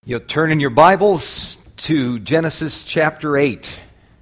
You'll turn in your Bibles to Genesis chapter 8.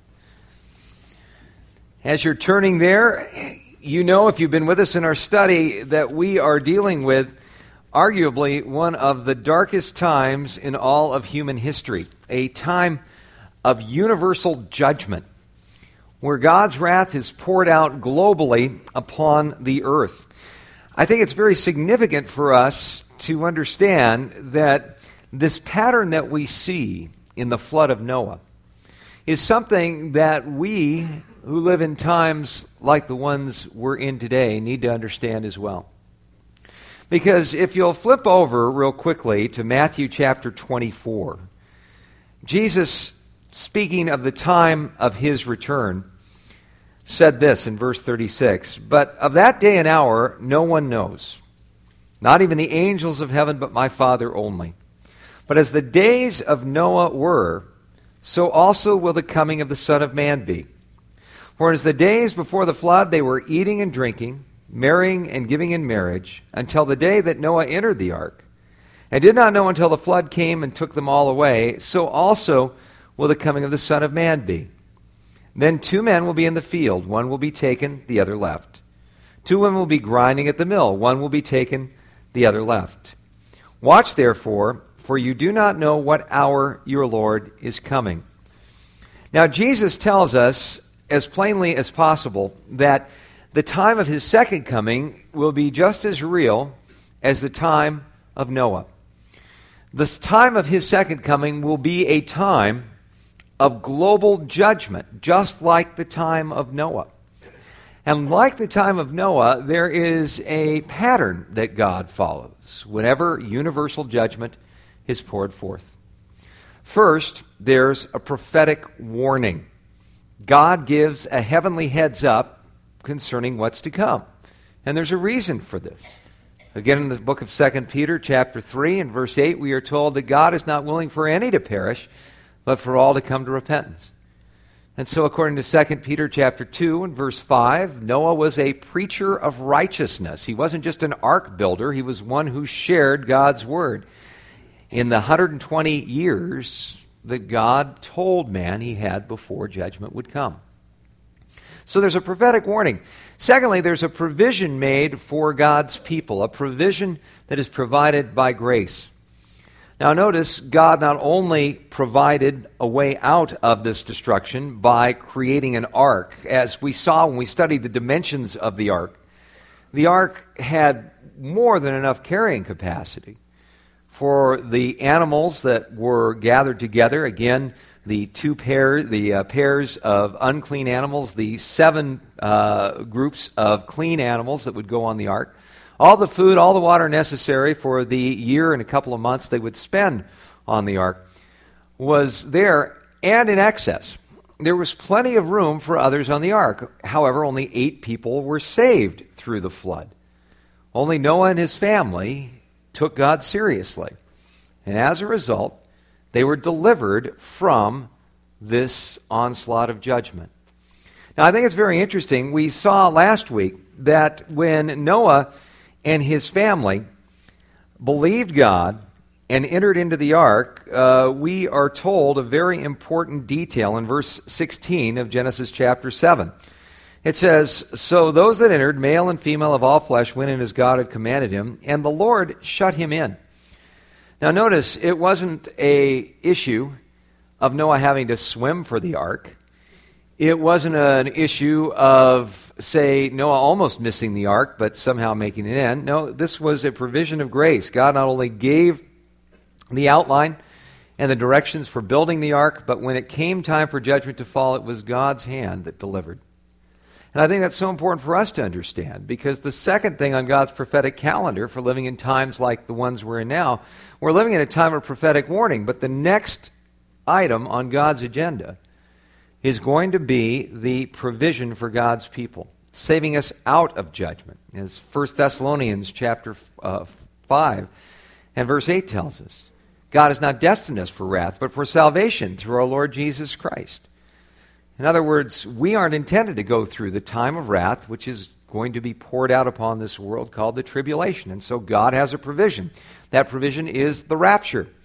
As you're turning there, you know, if you've been with us in our study, that we are dealing with arguably one of the darkest times in all of human history, a time of universal judgment, where God's wrath is poured out globally upon the earth. I think it's very significant for us to understand that this pattern that we see in the flood of Noah is something that we who live in times like the ones we're in today need to understand as well. Because if you'll flip over real quickly to Matthew chapter 24, Jesus, speaking of the time of his return, said this in verse 36, "But of that day and hour no one knows, not even the angels of heaven, but my Father only. But as the days of Noah were, so also will the coming of the Son of Man be. For as the days before the flood they were eating and drinking, marrying and giving in marriage, until the day that Noah entered the ark, and did not know until the flood came and took them all away, so also will the coming of the Son of Man be. Then 2 men will be in the field, one will be taken, the other left. 2 women will be grinding at the mill, one will be taken, the other left. Watch therefore, for you do not know what hour your Lord is coming." Now, Jesus tells us as plainly as possible that the time of his second coming will be just as real as the time of Noah. The time of his second coming will be a time of global judgment, just like the time of Noah. And like the time of Noah, there is a pattern that God follows whenever universal judgment is poured forth. First, there's a prophetic warning. God gives a heavenly heads up concerning what's to come. And there's a reason for this. Again, in the book of 2 Peter chapter 3 and verse 8, we are told that God is not willing for any to perish, but for all to come to repentance. And so according to 2 Peter chapter 2 and verse 5, Noah was a preacher of righteousness. He wasn't just an ark builder, he was one who shared God's word. In the 120 years that God told man he had before judgment would come. So there's a prophetic warning. Secondly, there's a provision made for God's people, a provision that is provided by grace. Now notice, God not only provided a way out of this destruction by creating an ark, as we saw when we studied the dimensions of the ark had more than enough carrying capacity for the animals that were gathered together. Again, the pairs of unclean animals, the 7 groups of clean animals that would go on the ark. All the food, all the water necessary for the year and a couple of months they would spend on the ark was there and in excess. There was plenty of room for others on the ark. However, only 8 people were saved through the flood. Only Noah and his family took God seriously. And as a result, they were delivered from this onslaught of judgment. Now, I think it's very interesting. We saw last week that when Noah and his family believed God and entered into the ark, we are told a very important detail in verse 16 of Genesis chapter 7. It says, "So those that entered, male and female of all flesh, went in as God had commanded him, and the Lord shut him in." Now notice, it wasn't an issue of Noah having to swim for the ark. It wasn't an issue of, say, Noah almost missing the ark, but somehow making it in. No, this was a provision of grace. God not only gave the outline and the directions for building the ark, but when it came time for judgment to fall, it was God's hand that delivered. And I think that's so important for us to understand, because the second thing on God's prophetic calendar for living in times like the ones we're in now, we're living in a time of prophetic warning, but the next item on God's agenda is going to be the provision for God's people, saving us out of judgment. As 1 Thessalonians chapter 5 and verse 8 tells us, God has not destined us for wrath, but for salvation through our Lord Jesus Christ. In other words, we aren't intended to go through the time of wrath, which is going to be poured out upon this world called the tribulation. And so God has a provision. That provision is the rapture.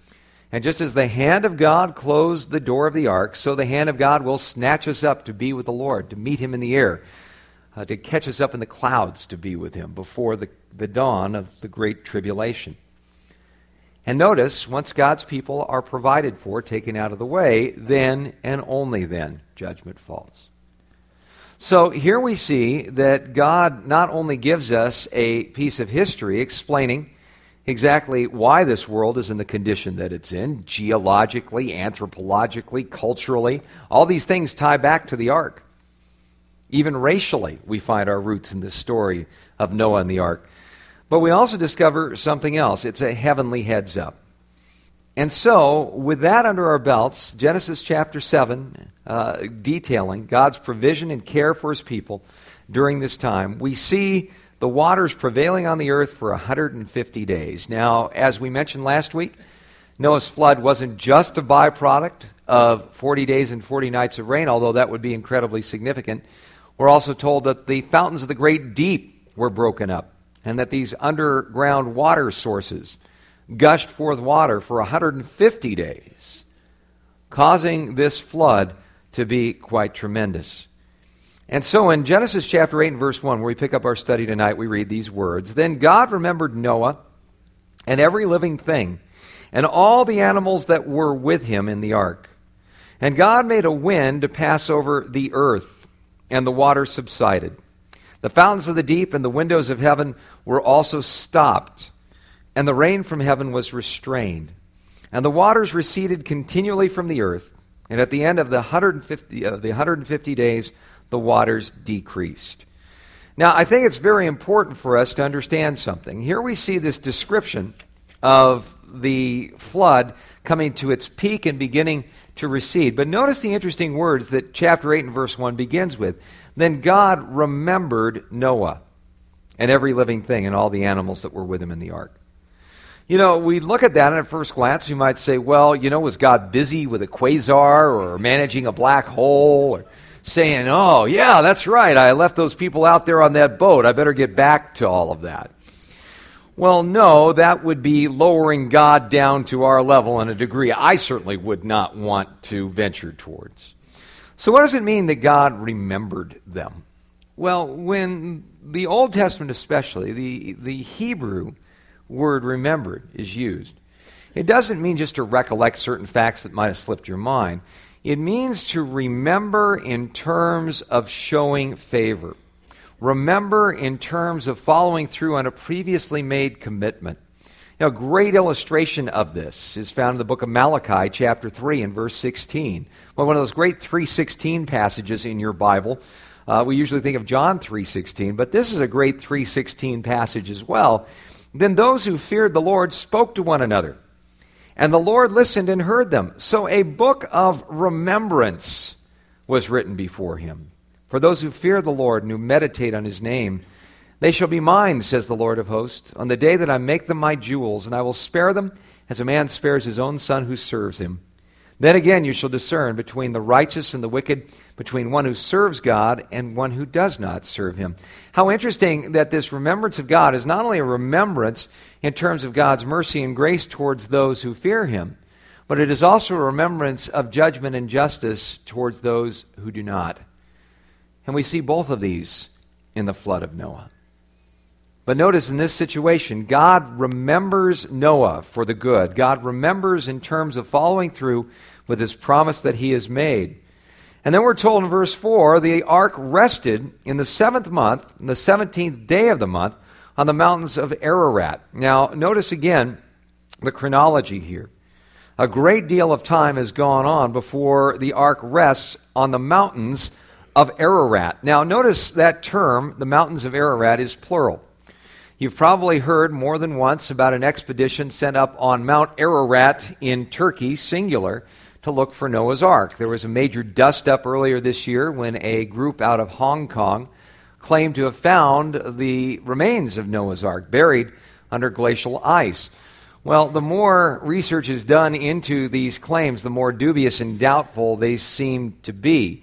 And just as the hand of God closed the door of the ark, so the hand of God will snatch us up to be with the Lord, to meet him in the air, to catch us up in the clouds to be with him before the dawn of the great tribulation. And notice, once God's people are provided for, taken out of the way, then and only then judgment falls. So here we see that God not only gives us a piece of history explaining exactly why this world is in the condition that it's in, geologically, anthropologically, culturally. All these things tie back to the ark. Even racially, we find our roots in this story of Noah and the ark. But we also discover something else. It's a heavenly heads up. And so, with that under our belts, Genesis chapter 7, detailing God's provision and care for his people during this time, we see the waters prevailing on the earth for 150 days. Now, as we mentioned last week, Noah's flood wasn't just a byproduct of 40 days and 40 nights of rain, although that would be incredibly significant. We're also told that the fountains of the great deep were broken up, and that these underground water sources gushed forth water for 150 days, causing this flood to be quite tremendous. And so in Genesis chapter 8 and verse 1, where we pick up our study tonight, we read these words, "Then God remembered Noah and every living thing, and all the animals that were with him in the ark. And God made a wind to pass over the earth, and the water subsided. The fountains of the deep and the windows of heaven were also stopped, and the rain from heaven was restrained. And the waters receded continually from the earth, and at the end of the 150 days, the waters decreased." Now, I think it's very important for us to understand something. Here we see this description of the flood coming to its peak and beginning to recede. But notice the interesting words that chapter 8 and verse 1 begins with. "Then God remembered Noah and every living thing and all the animals that were with him in the ark." You know, we look at that and at first glance, you might say, well, was God busy with a quasar or managing a black hole or saying, oh, yeah, that's right, I left those people out there on that boat. I better get back to all of that. Well, no, that would be lowering God down to our level in a degree I certainly would not want to venture towards. So what does it mean that God remembered them? Well, when the Old Testament especially, the Hebrew word remembered is used, it doesn't mean just to recollect certain facts that might have slipped your mind. It means to remember in terms of showing favor. Remember in terms of following through on a previously made commitment. A great illustration of this is found in the book of Malachi, chapter 3 and verse 16. Well, one of those great 3:16 passages in your Bible. We usually think of John 3:16, but this is a great 3:16 passage as well. "Then those who feared the Lord spoke to one another, and the Lord listened and heard them. So a book of remembrance was written before him. For those who fear the Lord and who meditate on his name, they shall be mine, says the Lord of hosts, on the day that I make them my jewels, and I will spare them as a man spares his own son who serves him. Then again you shall discern between the righteous and the wicked, between one who serves God and one who does not serve him." How interesting that this remembrance of God is not only a remembrance in terms of God's mercy and grace towards those who fear him, but it is also a remembrance of judgment and justice towards those who do not. And we see both of these in the flood of Noah. But notice in this situation, God remembers Noah for the good. God remembers in terms of following through with his promise that he has made. And then we're told in verse 4, the ark rested in the 7th month, in the 17th day of the month, on the mountains of Ararat. Now, notice again the chronology here. A great deal of time has gone on before the ark rests on the mountains of Ararat. Now, notice that term, the mountains of Ararat, is plural. You've probably heard more than once about an expedition sent up on Mount Ararat in Turkey, singular, to look for Noah's Ark. There was a major dust-up earlier this year when a group out of Hong Kong claimed to have found the remains of Noah's Ark buried under glacial ice. Well, the more research is done into these claims, the more dubious and doubtful they seem to be.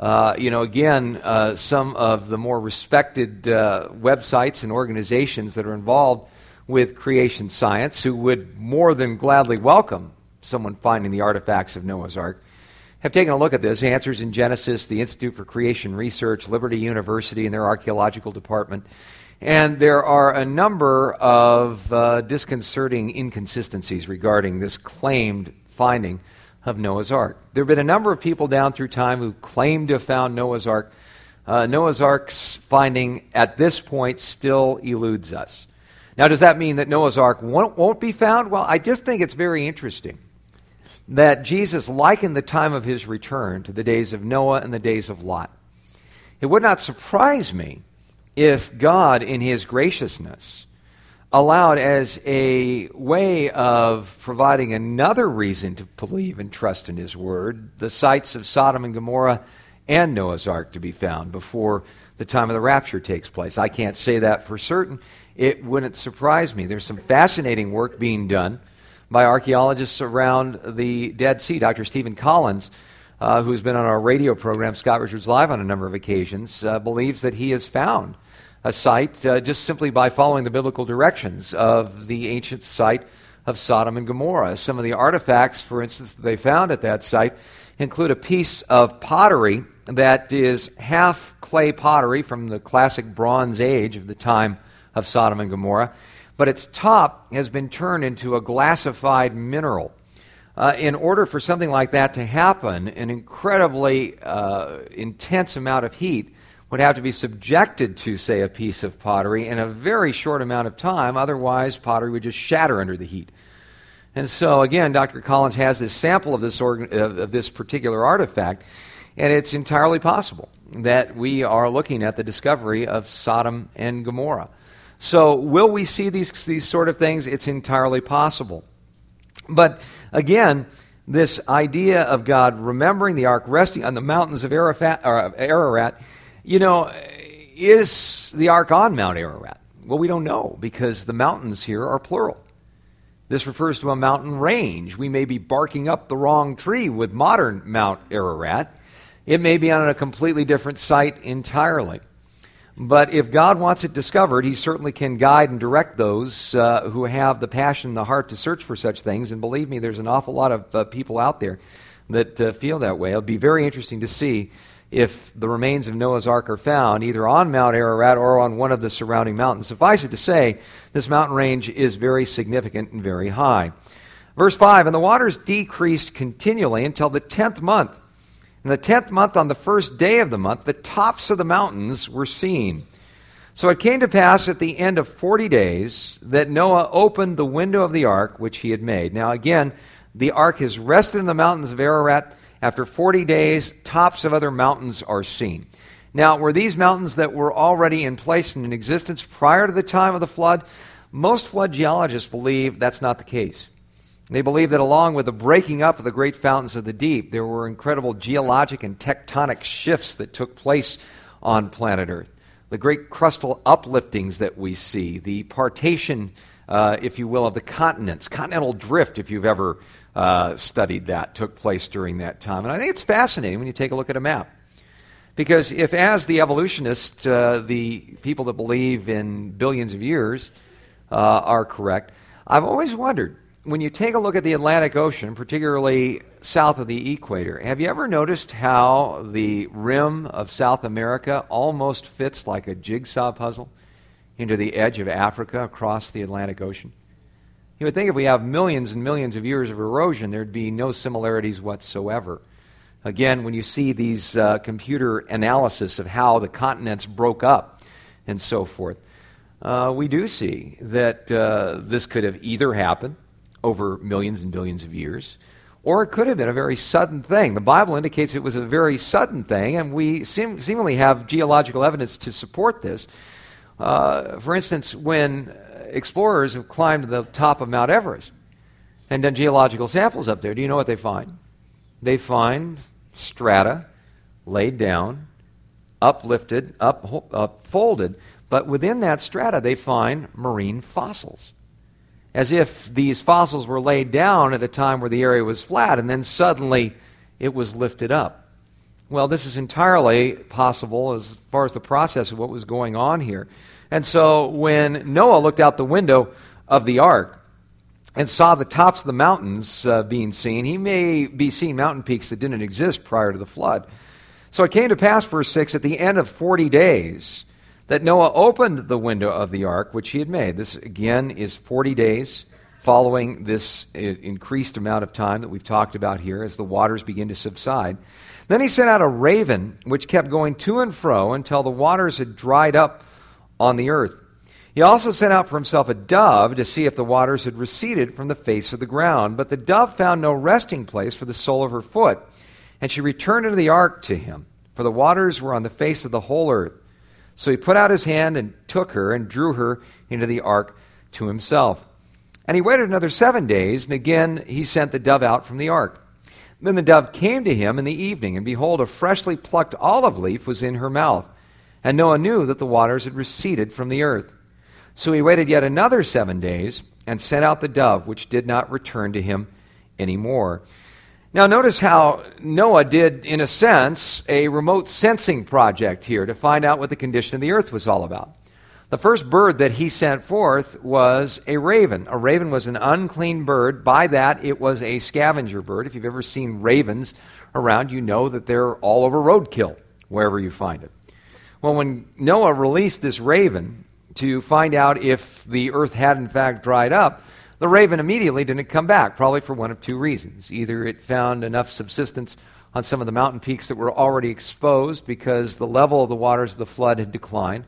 Some of the more respected websites and organizations that are involved with creation science who would more than gladly welcome someone finding the artifacts of Noah's Ark, have taken a look at this. Answers in Genesis, the Institute for Creation Research, Liberty University, and their archaeological department. And there are a number of disconcerting inconsistencies regarding this claimed finding of Noah's Ark. There have been a number of people down through time who claim to have found Noah's Ark. Noah's Ark's finding at this point still eludes us. Now, does that mean that Noah's Ark won't be found? Well, I just think it's very interesting that Jesus likened the time of his return to the days of Noah and the days of Lot. It would not surprise me if God, in his graciousness, allowed as a way of providing another reason to believe and trust in his word, the sites of Sodom and Gomorrah and Noah's Ark to be found before the time of the rapture takes place. I can't say that for certain. It wouldn't surprise me. There's some fascinating work being done by archaeologists around the Dead Sea. Dr. Stephen Collins, who's been on our radio program, Scott Richards Live, on a number of occasions, believes that he has found a site just simply by following the biblical directions of the ancient site of Sodom and Gomorrah. Some of the artifacts, for instance, that they found at that site include a piece of pottery that is half clay pottery from the classic Bronze Age of the time of Sodom and Gomorrah, but its top has been turned into a glassified mineral. In order for something like that to happen, an incredibly intense amount of heat would have to be subjected to, say, a piece of pottery in a very short amount of time. Otherwise, pottery would just shatter under the heat. And so, again, Dr. Collins has this sample of this particular artifact, and it's entirely possible that we are looking at the discovery of Sodom and Gomorrah. So will we see these sort of things? It's entirely possible. But again, this idea of God remembering the ark resting on the mountains of Ararat, is the ark on Mount Ararat? Well, we don't know because the mountains here are plural. This refers to a mountain range. We may be barking up the wrong tree with modern Mount Ararat. It may be on a completely different site entirely. But if God wants it discovered, he certainly can guide and direct those who have the passion and the heart to search for such things. And believe me, there's an awful lot of people out there that feel that way. It'll be very interesting to see if the remains of Noah's Ark are found either on Mount Ararat or on one of the surrounding mountains. Suffice it to say, this mountain range is very significant and very high. Verse 5, and the waters decreased continually until the 10th month. In the 10th month, on the first day of the month, the tops of the mountains were seen. So it came to pass at the end of 40 days that Noah opened the window of the ark which he had made. Now again, the ark has rested in the mountains of Ararat. After 40 days, tops of other mountains are seen. Now, were these mountains that were already in place and in existence prior to the time of the flood? Most flood geologists believe that's not the case. They believe that along with the breaking up of the great fountains of the deep, there were incredible geologic and tectonic shifts that took place on planet Earth. The great crustal upliftings that we see, the partition, if you will, of the continents, continental drift, if you've ever studied that, took place during that time. And I think it's fascinating when you take a look at a map. Because if, as the evolutionists, the people that believe in billions of years are correct, I've always wondered, when you take a look at the Atlantic Ocean, particularly south of the equator, have you ever noticed how the rim of South America almost fits like a jigsaw puzzle into the edge of Africa across the Atlantic Ocean? You would think if we have millions and millions of years of erosion, there'd be no similarities whatsoever. Again, when you see these computer analysis of how the continents broke up and so forth, we do see that this could have either happened over millions and billions of years, or it could have been a very sudden thing. The Bible indicates it was a very sudden thing, and we seemingly have geological evidence to support this. For instance, when explorers have climbed to the top of Mount Everest and done geological samples up there, do you know what they find? They find strata laid down, uplifted, folded, but within that strata they find marine fossils. As if these fossils were laid down at a time where the area was flat and then suddenly it was lifted up. Well, this is entirely possible as far as the process of what was going on here. And so when Noah looked out the window of the ark, and saw the tops of the mountains being seen. He may be seeing mountain peaks that didn't exist prior to the flood. So it came to pass, verse 6, at the end of 40 days, that Noah opened the window of the ark which he had made. This, again, is 40 days following this increased amount of time that we've talked about here as the waters begin to subside. Then he sent out a raven, which kept going to and fro until the waters had dried up on the earth. He also sent out for himself a dove to see if the waters had receded from the face of the ground. But the dove found no resting place for the sole of her foot, and she returned into the ark to him, for the waters were on the face of the whole earth. So he put out his hand and took her and drew her into the ark to himself. And he waited another 7 days, and again he sent the dove out from the ark. Then the dove came to him in the evening, and behold, a freshly plucked olive leaf was in her mouth. And Noah knew that the waters had receded from the earth. So he waited yet another 7 days, and sent out the dove, which did not return to him any more. Now notice how Noah did, in a sense, a remote sensing project here to find out what the condition of the earth was all about. The first bird that he sent forth was a raven. A raven was an unclean bird. By that, it was a scavenger bird. If you've ever seen ravens around, you know that they're all over roadkill, wherever you find it. Well, when Noah released this raven to find out if the earth had in fact dried up, the raven immediately didn't come back, probably for one of two reasons. Either it found enough subsistence on some of the mountain peaks that were already exposed because the level of the waters of the flood had declined,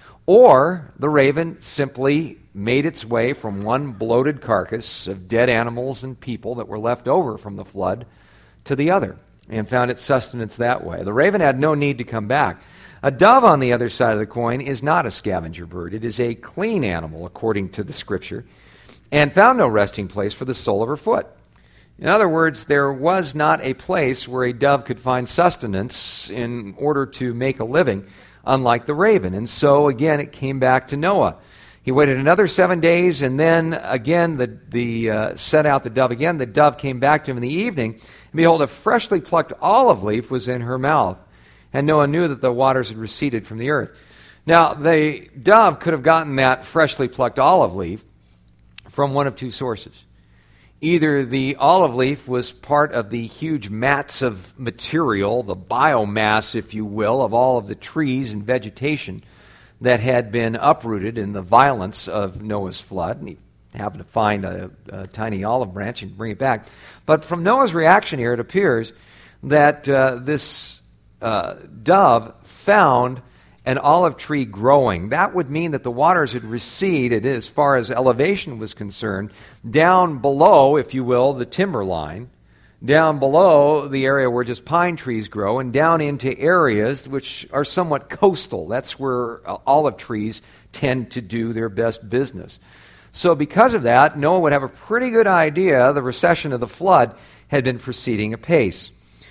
or the raven simply made its way from one bloated carcass of dead animals and people that were left over from the flood to the other and found its sustenance that way. The raven had no need to come back. A dove, on the other side of the coin, is not a scavenger bird. It is a clean animal, according to the Scripture, and found no resting place for the sole of her foot. In other words, there was not a place where a dove could find sustenance in order to make a living, unlike the raven. And so, again, it came back to Noah. He waited another 7 days, and then, again, sent out the dove again. The dove came back to him in the evening, and behold, a freshly plucked olive leaf was in her mouth. And Noah knew that the waters had receded from the earth. Now, the dove could have gotten that freshly plucked olive leaf from one of two sources. Either the olive leaf was part of the huge mats of material, the biomass, if you will, of all of the trees and vegetation that had been uprooted in the violence of Noah's flood. And he happened to find a tiny olive branch and bring it back. But from Noah's reaction here, it appears that this dove found an olive tree growing. That would mean that the waters had receded as far as elevation was concerned, down below, if you will, the timber line, down below the area where just pine trees grow, and down into areas which are somewhat coastal. That's where olive trees tend to do their best business. So because of that, Noah would have a pretty good idea the recession of the flood had been proceeding apace.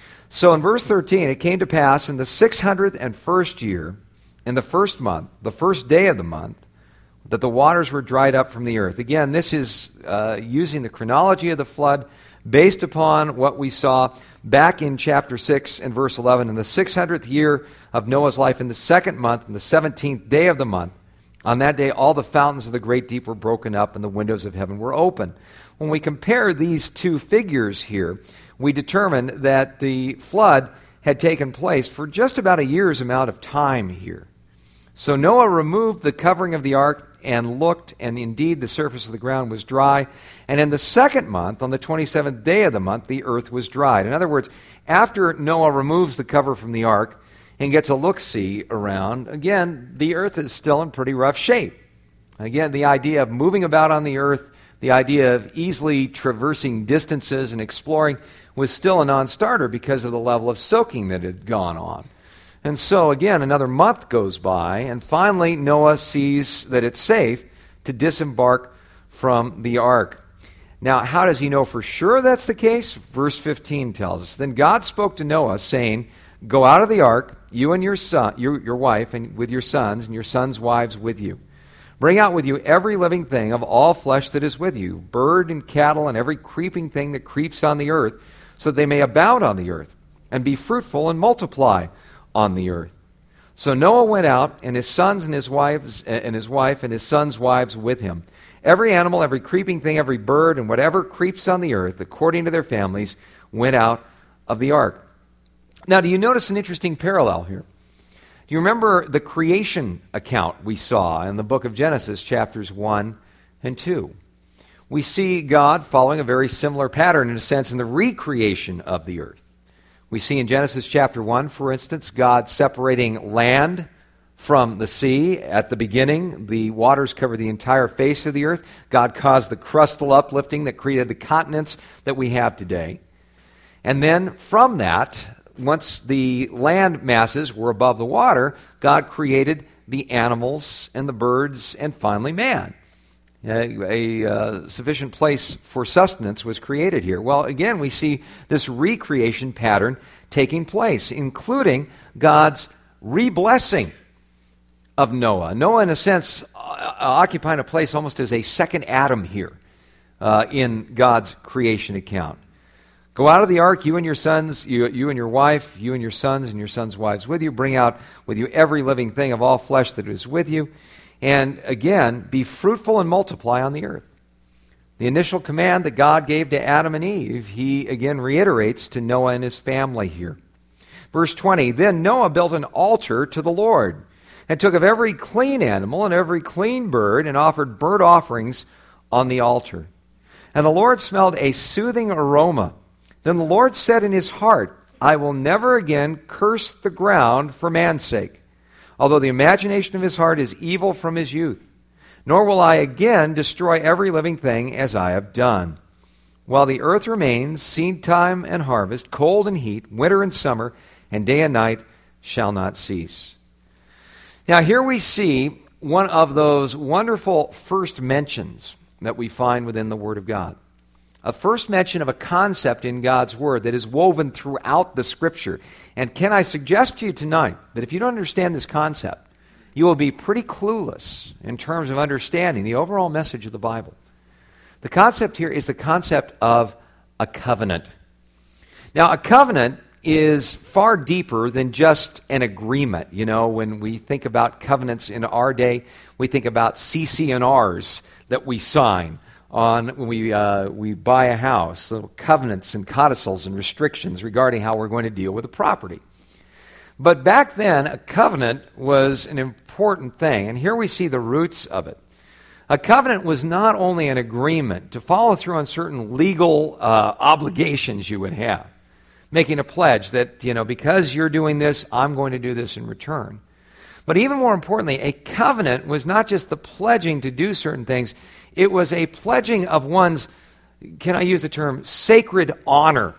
So in verse 13, it came to pass in the 601st year, in the first month, the first day of the month, that the waters were dried up from the earth. Again, this is using the chronology of the flood based upon what we saw back in chapter 6 and verse 11. In the 600th year of Noah's life, in the second month, in the 17th day of the month, on that day all the fountains of the great deep were broken up and the windows of heaven were open. When we compare these two figures here, we determine that the flood had taken place for just about a year's amount of time here. So Noah removed the covering of the ark and looked, and indeed the surface of the ground was dry. And in the second month, on the 27th day of the month, the earth was dried. In other words, after Noah removes the cover from the ark and gets a look-see around, again, the earth is still in pretty rough shape. Again, the idea of moving about on the earth, the idea of easily traversing distances and exploring was still a non-starter because of the level of soaking that had gone on. And so, again, another month goes by, and finally Noah sees that it's safe to disembark from the ark. Now, how does he know for sure that's the case? Verse 15 tells us, Then God spoke to Noah, saying, Go out of the ark, you and your son, your wife, and with your sons, and your sons' wives with you. Bring out with you every living thing of all flesh that is with you, bird and cattle, and every creeping thing that creeps on the earth, so that they may abound on the earth, and be fruitful and multiply on the earth. So Noah went out, and his sons and his wives and his wife and his sons' wives with him. Every animal, every creeping thing, every bird, and whatever creeps on the earth, according to their families, went out of the ark. Now, do you notice an interesting parallel here? Do you remember the creation account we saw in the book of Genesis, chapters 1 and 2? We see God following a very similar pattern, in a sense, in the recreation of the earth. We see in Genesis chapter 1, for instance, God separating land from the sea. At the beginning, the waters covered the entire face of the earth. God caused the crustal uplifting that created the continents that we have today. And then from that, once the land masses were above the water, God created the animals and the birds and finally man. A sufficient place for sustenance was created here. Well, again, we see this recreation pattern taking place, including God's re-blessing of Noah. Noah, in a sense, occupying a place almost as a second Adam here in God's creation account. Go out of the ark, you and your sons, you and your wife, you and your sons and your sons' wives with you. Bring out with you every living thing of all flesh that is with you. And again, be fruitful and multiply on the earth. The initial command that God gave to Adam and Eve, he again reiterates to Noah and his family here. Verse 20, Then Noah built an altar to the Lord, and took of every clean animal and every clean bird, and offered burnt offerings on the altar. And the Lord smelled a soothing aroma. Then the Lord said in his heart, I will never again curse the ground for man's sake, although the imagination of his heart is evil from his youth. Nor will I again destroy every living thing as I have done. While the earth remains, seed time and harvest, cold and heat, winter and summer, and day and night shall not cease. Now here we see one of those wonderful first mentions that we find within the Word of God. A first mention of a concept in God's Word that is woven throughout the Scripture. And can I suggest to you tonight that if you don't understand this concept, you will be pretty clueless in terms of understanding the overall message of the Bible. The concept here is the concept of a covenant. Now, a covenant is far deeper than just an agreement. You know, when we think about covenants in our day, we think about CC&Rs that we sign on when we buy a house, little covenants and codicils and restrictions regarding how we're going to deal with the property. But back then, a covenant was an important thing, and here we see the roots of it. A covenant was not only an agreement to follow through on certain legal obligations you would have, making a pledge that, you know, because you're doing this, I'm going to do this in return. But even more importantly, a covenant was not just the pledging to do certain things, it was a pledging of one's, can I use the term, sacred honor,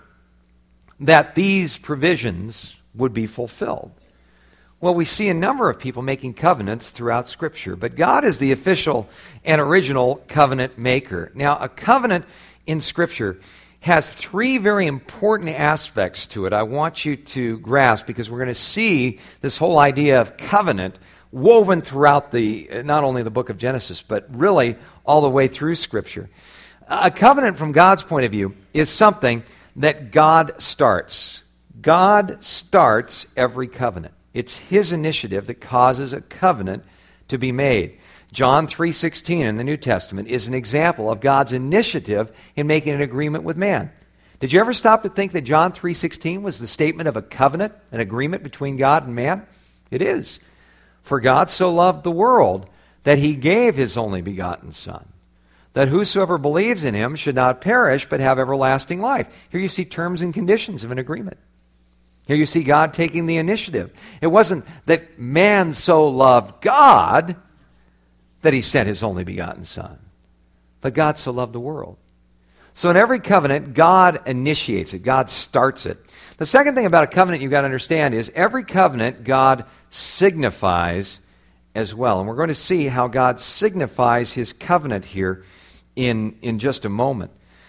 that these provisions would be fulfilled. Well, we see a number of people making covenants throughout Scripture, but God is the official and original covenant maker. Now, a covenant in Scripture has three very important aspects to it I want you to grasp, because we're going to see this whole idea of covenant woven throughout not only the book of Genesis, but really all the way through Scripture. A covenant from God's point of view is something that God starts. God starts every covenant. It's His initiative that causes a covenant to be made. John 3:16 in the New Testament is an example of God's initiative in making an agreement with man. Did you ever stop to think that John 3:16 was the statement of a covenant, an agreement between God and man? It is. For God so loved the world that He gave His only begotten Son, that whosoever believes in Him should not perish but have everlasting life. Here you see terms and conditions of an agreement. Here you see God taking the initiative. It wasn't that man so loved God that He sent His only begotten Son, but God so loved the world. So in every covenant, God initiates it. God starts it. The second thing about a covenant you've got to understand is every covenant God signifies as well. And we're going to see how God signifies His covenant here in just a moment.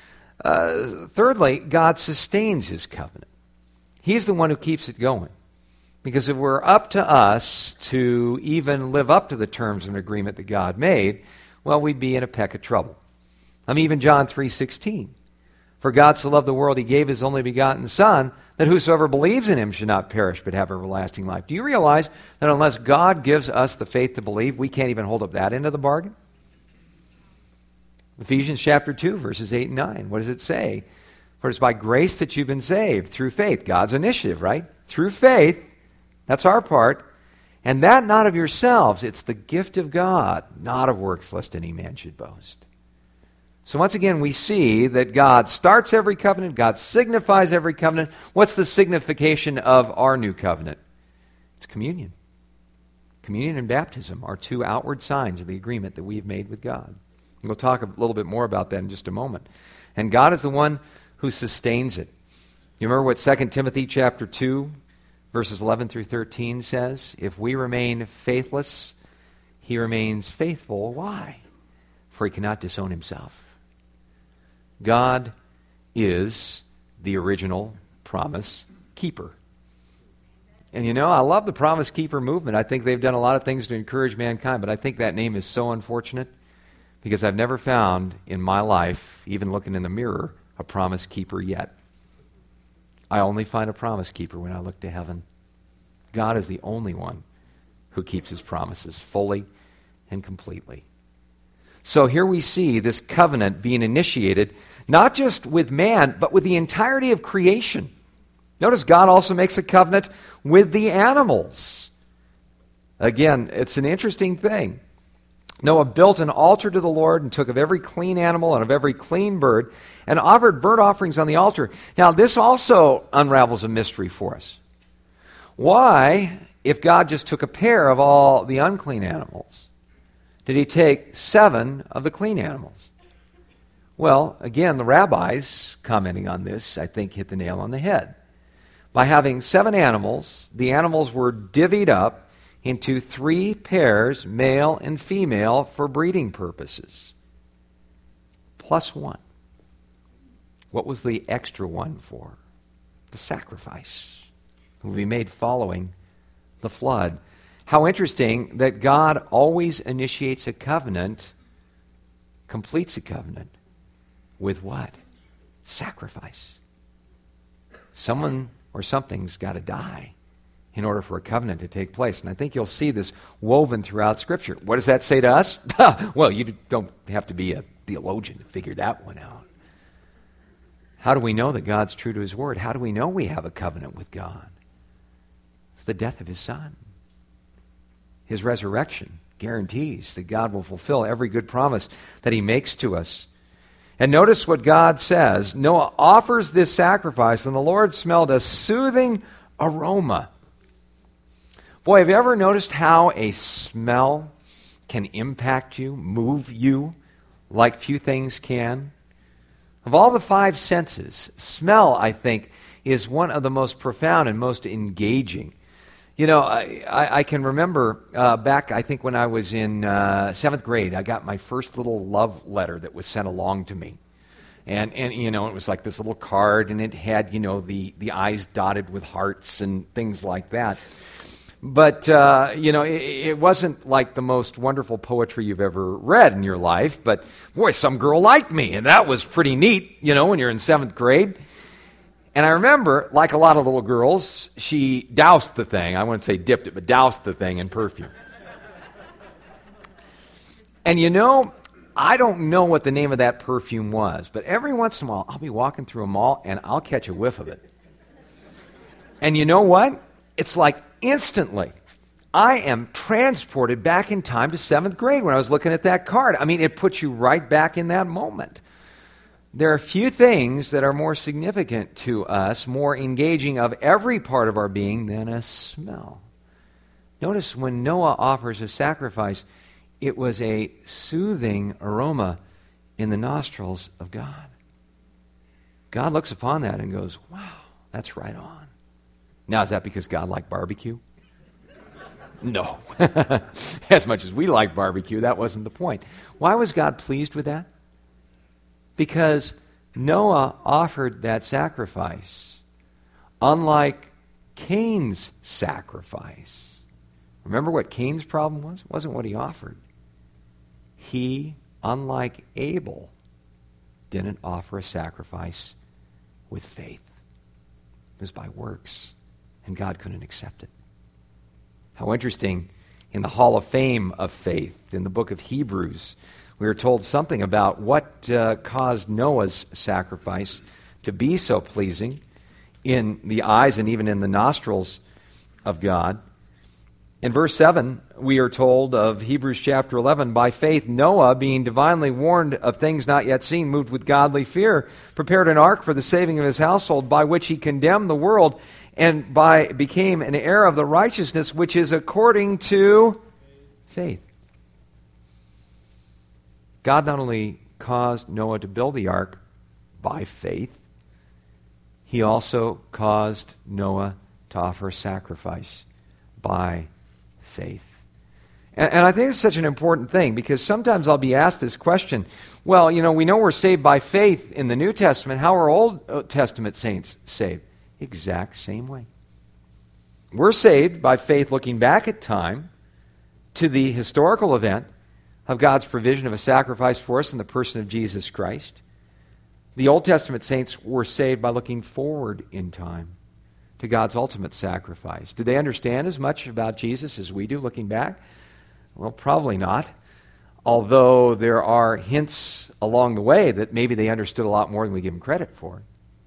Thirdly, God sustains His covenant. He's the one who keeps it going. Because if we're up to us to even live up to the terms of an agreement that God made, well, we'd be in a peck of trouble. Even John 3:16. For God so loved the world, he gave his only begotten Son, that whosoever believes in him should not perish but have everlasting life. Do you realize that unless God gives us the faith to believe, we can't even hold up that end of the bargain? Ephesians chapter 2, verses 8 and 9. What does it say? For it's by grace that you've been saved, through faith. God's initiative, right? Through faith. That's our part. And that not of yourselves. It's the gift of God, not of works, lest any man should boast. So once again, we see that God starts every covenant. God signifies every covenant. What's the signification of our new covenant? It's communion. Communion and baptism are two outward signs of the agreement that we've made with God. And we'll talk a little bit more about that in just a moment. And God is the one who sustains it. You remember what 2 Timothy chapter 2, verses 11 through 13 says? If we remain faithless, he remains faithful. Why? For he cannot disown himself. God is the original promise keeper. And you know, I love the promise keeper movement. I think they've done a lot of things to encourage mankind, but I think that name is so unfortunate because I've never found in my life, even looking in the mirror, a promise keeper yet. I only find a promise keeper when I look to heaven. God is the only one who keeps his promises fully and completely. So here we see this covenant being initiated, not just with man, but with the entirety of creation. Notice God also makes a covenant with the animals. Again, it's an interesting thing. Noah built an altar to the Lord and took of every clean animal and of every clean bird and offered burnt offerings on the altar. Now, this also unravels a mystery for us. Why, if God just took a pair of all the unclean animals, did he take 7 of the clean animals? Well, again, the rabbis commenting on this, I think, hit the nail on the head. By having 7 animals, the animals were divvied up into 3 pairs, male and female, for breeding purposes. Plus 1. What was the extra one for? The sacrifice. It will be made following the flood. How interesting that God always initiates a covenant, completes a covenant, with what? Sacrifice. Someone or something's got to die in order for a covenant to take place. And I think you'll see this woven throughout Scripture. What does that say to us? Well, you don't have to be a theologian to figure that one out. How do we know that God's true to his word? How do we know we have a covenant with God? It's the death of his Son. His resurrection guarantees that God will fulfill every good promise that he makes to us. And notice what God says. Noah offers this sacrifice, and the Lord smelled a soothing aroma. Boy, have you ever noticed how a smell can impact you, move you, like few things can? Of all the 5 senses, smell, I think, is one of the most profound and most engaging. You know, I can remember back, I think, when I was in 7th grade, I got my first little love letter that was sent along to me. And you know, it was like this little card, and it had, you know, the eyes dotted with hearts and things like that. But, you know, it wasn't like the most wonderful poetry you've ever read in your life. But, boy, some girl liked me, and that was pretty neat, you know, when you're in 7th grade. And I remember, like a lot of little girls, she doused the thing. I wouldn't say dipped it, but doused the thing in perfume. And you know, I don't know what the name of that perfume was, but every once in a while, I'll be walking through a mall, and I'll catch a whiff of it. And you know what? It's like instantly, I am transported back in time to 7th grade when I was looking at that card. I mean, it puts you right back in that moment. There are few things that are more significant to us, more engaging of every part of our being than a smell. Notice when Noah offers a sacrifice, it was a soothing aroma in the nostrils of God. God looks upon that and goes, wow, that's right on. Now, is that because God liked barbecue? No. As much as we like barbecue, that wasn't the point. Why was God pleased with that? Because Noah offered that sacrifice, unlike Cain's sacrifice. Remember what Cain's problem was? It wasn't what he offered. He, unlike Abel, didn't offer a sacrifice with faith. It was by works, and God couldn't accept it. How interesting, in the Hall of Fame of Faith, in the book of Hebrews, we are told something about what caused Noah's sacrifice to be so pleasing in the eyes and even in the nostrils of God. In verse 7, we are told of Hebrews chapter 11, by faith Noah, being divinely warned of things not yet seen, moved with godly fear, prepared an ark for the saving of his household, by which he condemned the world, and became an heir of the righteousness which is according to faith. God not only caused Noah to build the ark by faith, he also caused Noah to offer a sacrifice by faith. And I think it's such an important thing, because sometimes I'll be asked this question, well, we know we're saved by faith in the New Testament. How are Old Testament saints saved? Exact same way. We're saved by faith looking back at time to the historical event of God's provision of a sacrifice for us in the person of Jesus Christ. The Old Testament saints were saved by looking forward in time to God's ultimate sacrifice. Did they understand as much about Jesus as we do looking back? Well, probably not. Although there are hints along the way that maybe they understood a lot more than we give them credit for.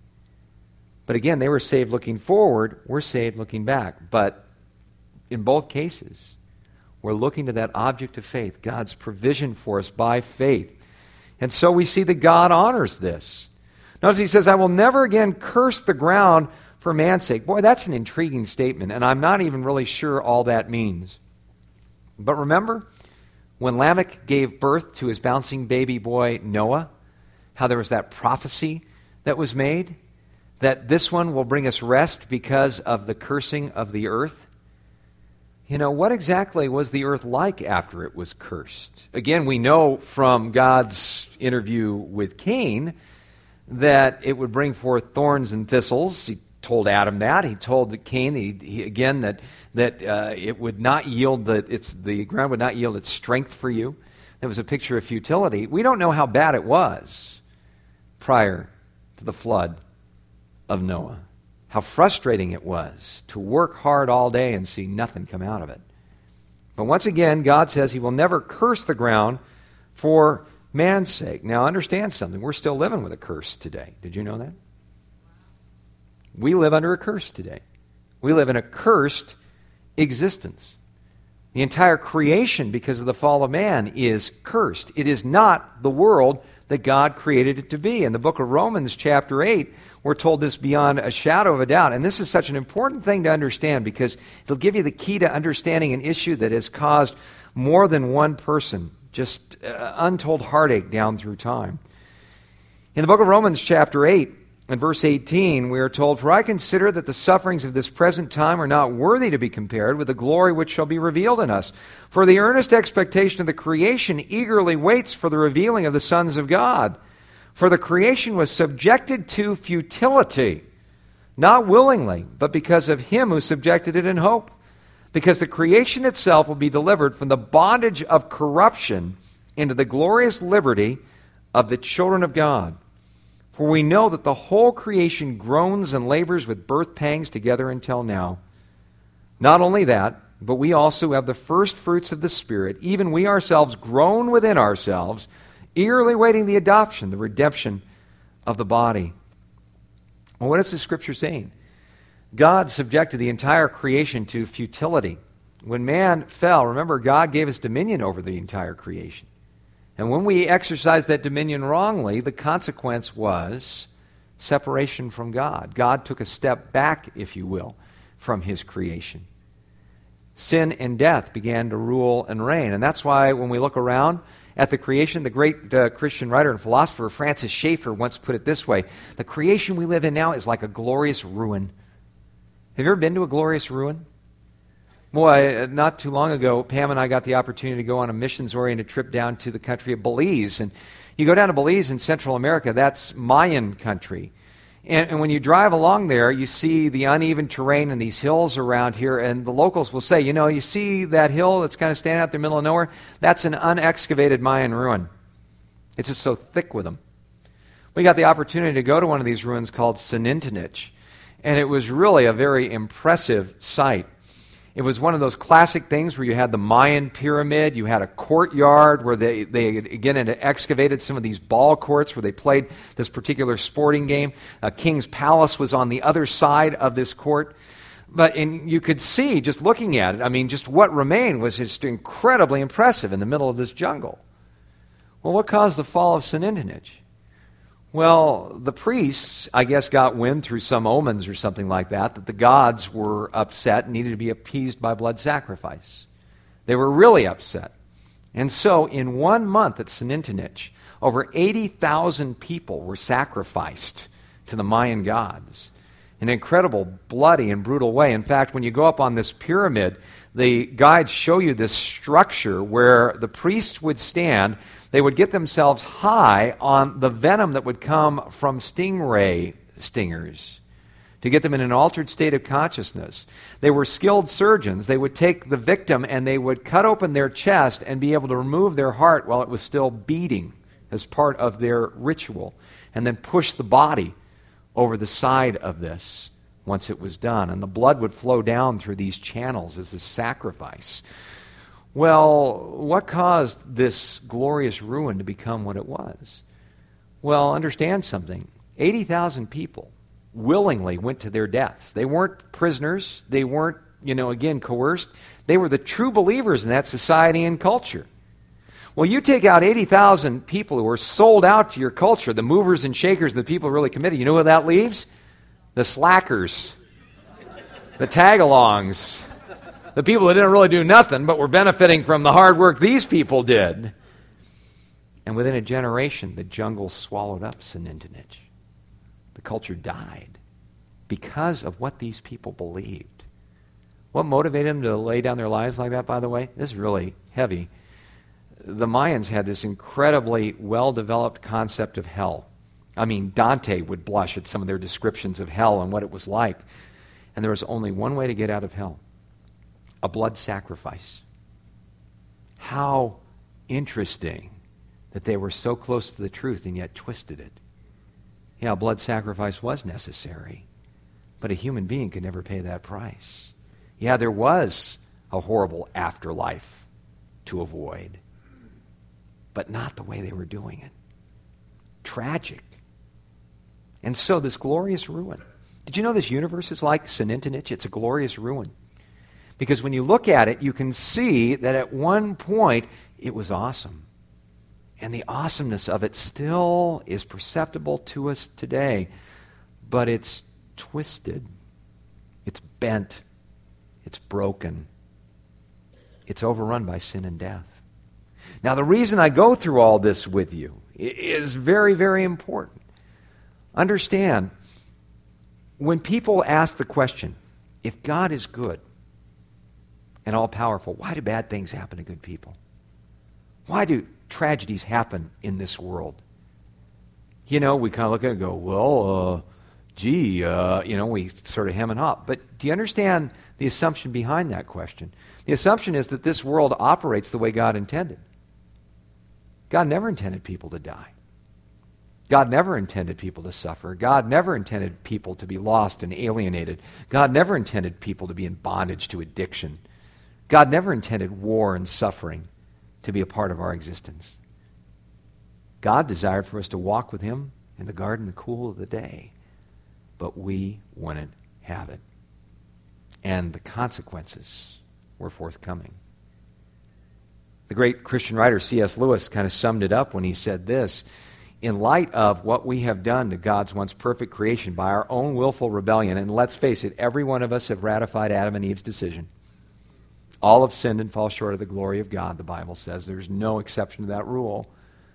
But again, they were saved looking forward, we're saved looking back. But in both cases, we're looking to that object of faith, God's provision for us by faith. And so we see that God honors this. Notice he says, I will never again curse the ground for man's sake. Boy, that's an intriguing statement, and I'm not even really sure all that means. But remember, when Lamech gave birth to his bouncing baby boy Noah, how there was that prophecy that was made, that this one will bring us rest because of the cursing of the earth. What exactly was the earth like after it was cursed? Again, we know from God's interview with Cain that it would bring forth thorns and thistles. He told Adam that. He told Cain that it would not yield the ground would not yield its strength for you. That was a picture of futility. We don't know how bad it was prior to the flood of Noah. How frustrating it was to work hard all day and see nothing come out of it. But once again, God says he will never curse the ground for man's sake. Now understand something. We're still living with a curse today. Did you know that? We live under a curse today. We live in a cursed existence. The entire creation, because of the fall of man, is cursed. It is not the world that God created it to be. In the book of Romans chapter 8, we're told this beyond a shadow of a doubt. And this is such an important thing to understand, because it'll give you the key to understanding an issue that has caused more than one person just untold heartache down through time. In the book of Romans chapter 8, in verse 18, we are told, For I consider that the sufferings of this present time are not worthy to be compared with the glory which shall be revealed in us. For the earnest expectation of the creation eagerly waits for the revealing of the sons of God. For the creation was subjected to futility, not willingly, but because of him who subjected it in hope. Because the creation itself will be delivered from the bondage of corruption into the glorious liberty of the children of God. For we know that the whole creation groans and labors with birth pangs together until now. Not only that, but we also have the first fruits of the Spirit, even we ourselves groan within ourselves, eagerly waiting the adoption, the redemption of the body. Well, what is the Scripture saying? God subjected the entire creation to futility. When man fell, remember, God gave us dominion over the entire creation. And when we exercised that dominion wrongly, the consequence was separation from God. God took a step back, if you will, from his creation. Sin and death began to rule and reign. And that's why when we look around at the creation, the great Christian writer and philosopher Francis Schaeffer once put it this way: the creation we live in now is like a glorious ruin. Have you ever been to a glorious ruin? Boy, not too long ago, Pam and I got the opportunity to go on a missions-oriented trip down to the country of Belize. And you go down to Belize in Central America, that's Mayan country. And when you drive along there, you see the uneven terrain and these hills around here, and the locals will say, you see that hill that's kind of standing out there in the middle of nowhere? That's an unexcavated Mayan ruin. It's just so thick with them. We got the opportunity to go to one of these ruins called Senintinich, and it was really a very impressive sight. It was one of those classic things where you had the Mayan pyramid, you had a courtyard where they again had excavated some of these ball courts where they played this particular sporting game. A king's palace was on the other side of this court. And you could see, just looking at it, just what remained was just incredibly impressive in the middle of this jungle. Well, what caused the fall of Senintinich? Well, the priests, I guess, got wind through some omens or something like that the gods were upset and needed to be appeased by blood sacrifice. They were really upset. And so, in 1 month at Senintinich, over 80,000 people were sacrificed to the Mayan gods. An incredible, bloody, and brutal way. In fact, when you go up on this pyramid, the guides show you this structure where the priests would stand. They would get themselves high on the venom that would come from stingray stingers to get them in an altered state of consciousness. They were skilled surgeons. They would take the victim and they would cut open their chest and be able to remove their heart while it was still beating as part of their ritual, and then push the body over the side of this once it was done. And the blood would flow down through these channels as a sacrifice. Well, what caused this glorious ruin to become what it was? Well, understand something. 80,000 people willingly went to their deaths. They weren't prisoners. They weren't, again, coerced. They were the true believers in that society and culture. Well, you take out 80,000 people who are sold out to your culture, the movers and shakers, the people really committed. You know who that leaves? The slackers, the tag-alongs, the people that didn't really do nothing but were benefiting from the hard work these people did. And within a generation, the jungle swallowed up Senintinich. The culture died because of what these people believed. What motivated them to lay down their lives like that, by the way? This is really heavy. The Mayans had this incredibly well-developed concept of hell. Dante would blush at some of their descriptions of hell and what it was like. And there was only one way to get out of hell: a blood sacrifice. How interesting that they were so close to the truth and yet twisted it. Yeah, blood sacrifice was necessary, but a human being could never pay that price. Yeah, there was a horrible afterlife to avoid, but not the way they were doing it. Tragic. And so this glorious ruin. Did you know this universe is like Senintinich? It's a glorious ruin. Because when you look at it, you can see that at one point it was awesome. And the awesomeness of it still is perceptible to us today. But it's twisted. It's bent. It's broken. It's overrun by sin and death. Now, the reason I go through all this with you is very, very important. Understand, when people ask the question, if God is good and all-powerful, why do bad things happen to good people? Why do tragedies happen in this world? We kind of look at it and go, well, we sort of hem and hop. But do you understand the assumption behind that question? The assumption is that this world operates the way God intended. God never intended people to die. God never intended people to suffer. God never intended people to be lost and alienated. God never intended people to be in bondage to addiction. God never intended war and suffering to be a part of our existence. God desired for us to walk with Him in the garden in the cool of the day, but we wouldn't have it. And the consequences were forthcoming. The great Christian writer C.S. Lewis kind of summed it up when he said this: in light of what we have done to God's once perfect creation by our own willful rebellion, and let's face it, every one of us have ratified Adam and Eve's decision. All have sinned and fall short of the glory of God, the Bible says. There's no exception to that rule.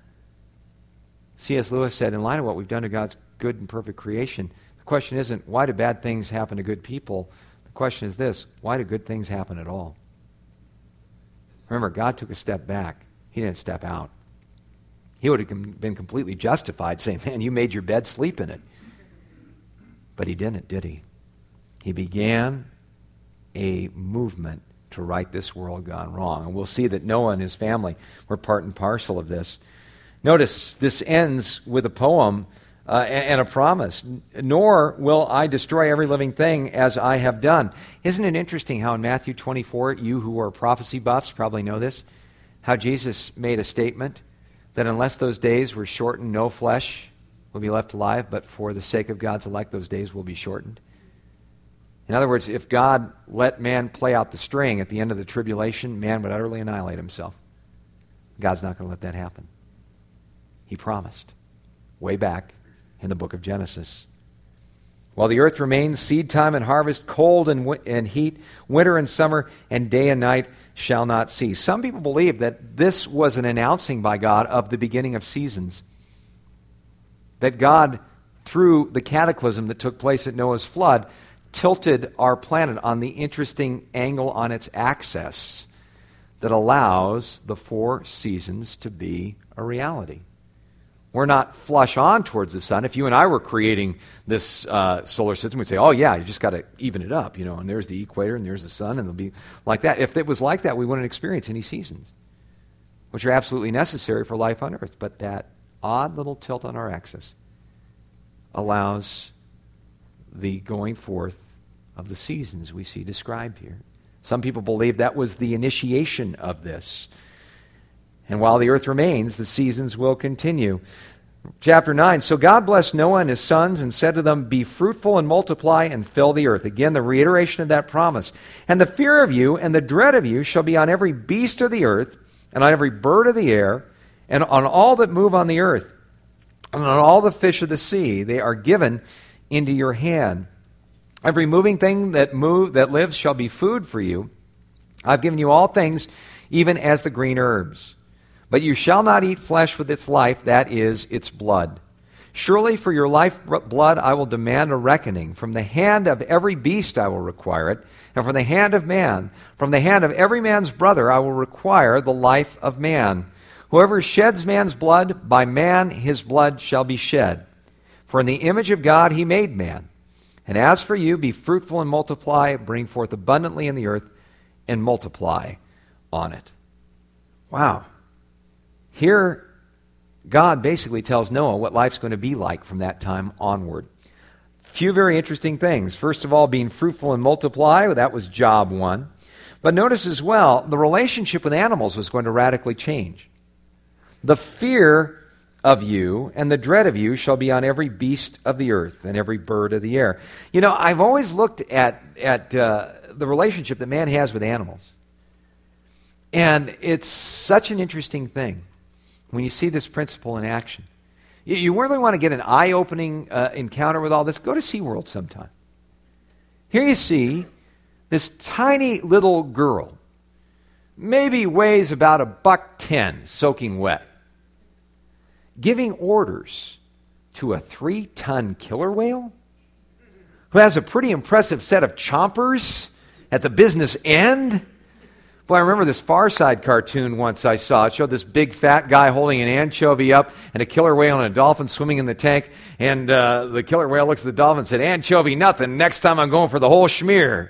C.S. Lewis said, in light of what we've done to God's good and perfect creation, the question isn't, why do bad things happen to good people? The question is this: why do good things happen at all? Remember, God took a step back. He didn't step out. He would have been completely justified saying, man, you made your bed, sleep in it. But He didn't, did He? He began a movement to right this world gone wrong. And we'll see that Noah and his family were part and parcel of this. Notice this ends with a poem and a promise. Nor will I destroy every living thing as I have done. Isn't it interesting how in Matthew 24, you who are prophecy buffs probably know this, how Jesus made a statement that unless those days were shortened, no flesh will be left alive, but for the sake of God's elect, those days will be shortened. In other words, if God let man play out the string at the end of the tribulation, man would utterly annihilate himself. God's not going to let that happen. He promised way back in the book of Genesis. While the earth remains, seed time and harvest, cold and heat, winter and summer, and day and night shall not cease. Some people believe that this was an announcing by God of the beginning of seasons. That God, through the cataclysm that took place at Noah's flood, tilted our planet on the interesting angle on its axis that allows the 4 seasons to be a reality. We're not flush on towards the sun. If you and I were creating this solar system, we'd say, oh yeah, you just got to even it up, and there's the equator and there's the sun, and it'll be like that. If it was like that, we wouldn't experience any seasons, which are absolutely necessary for life on earth. But that odd little tilt on our axis allows the going forth of the seasons we see described here. Some people believe that was the initiation of this. And while the earth remains, the seasons will continue. Chapter 9, so God blessed Noah and his sons and said to them, be fruitful and multiply and fill the earth. Again, the reiteration of that promise. And the fear of you and the dread of you shall be on every beast of the earth and on every bird of the air and on all that move on the earth and on all the fish of the sea. They are given into your hand. Every moving thing that lives shall be food for you. I've given you all things, even as the green herbs. But you shall not eat flesh with its life, that is, its blood. Surely for your life blood I will demand a reckoning. From the hand of every beast I will require it, and from the hand of man, from the hand of every man's brother I will require the life of man. Whoever sheds man's blood, by man his blood shall be shed. For in the image of God he made man. And as for you, be fruitful and multiply, bring forth abundantly in the earth, and multiply on it. Wow. Here, God basically tells Noah what life's going to be like from that time onward. Few very interesting things. First of all, being fruitful and multiply, that was job 1. But notice as well, the relationship with animals was going to radically change. The fear of you and the dread of you shall be on every beast of the earth and every bird of the air. I've always looked at the relationship that man has with animals. And it's such an interesting thing when you see this principle in action. You really want to get an eye-opening encounter with all this, go to SeaWorld sometime. Here you see this tiny little girl, maybe weighs about $110, soaking wet, giving orders to a 3-ton killer whale who has a pretty impressive set of chompers at the business end. Boy, I remember this Far Side cartoon once I saw. It showed this big fat guy holding an anchovy up and a killer whale and a dolphin swimming in the tank. And the killer whale looks at the dolphin and said, anchovy nothing. Next time I'm going for the whole schmear.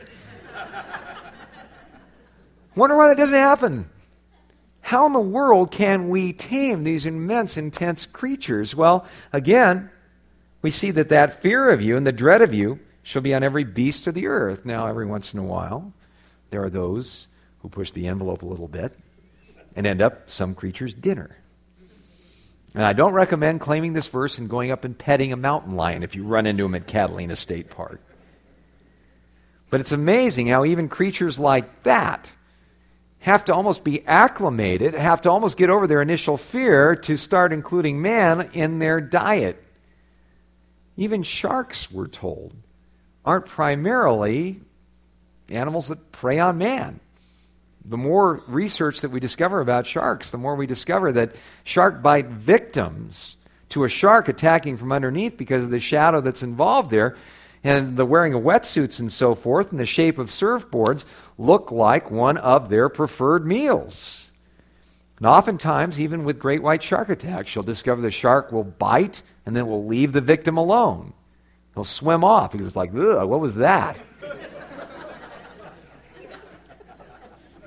Wonder why that doesn't happen. How in the world can we tame these immense, intense creatures? Well, again, we see that fear of you and the dread of you shall be on every beast of the earth. Now, every once in a while, there are those who push the envelope a little bit and end up some creature's dinner. And I don't recommend claiming this verse and going up and petting a mountain lion if you run into him at Catalina State Park. But it's amazing how even creatures like that have to almost be acclimated, have to almost get over their initial fear to start including man in their diet. Even sharks, we're told, aren't primarily animals that prey on man. The more research that we discover about sharks, the more we discover that shark bite victims to a shark attacking from underneath because of the shadow that's involved there and the wearing of wetsuits and so forth and the shape of surfboards look like one of their preferred meals. And oftentimes, even with great white shark attacks, you'll discover the shark will bite and then will leave the victim alone. He'll swim off because it's like, ugh, what was that?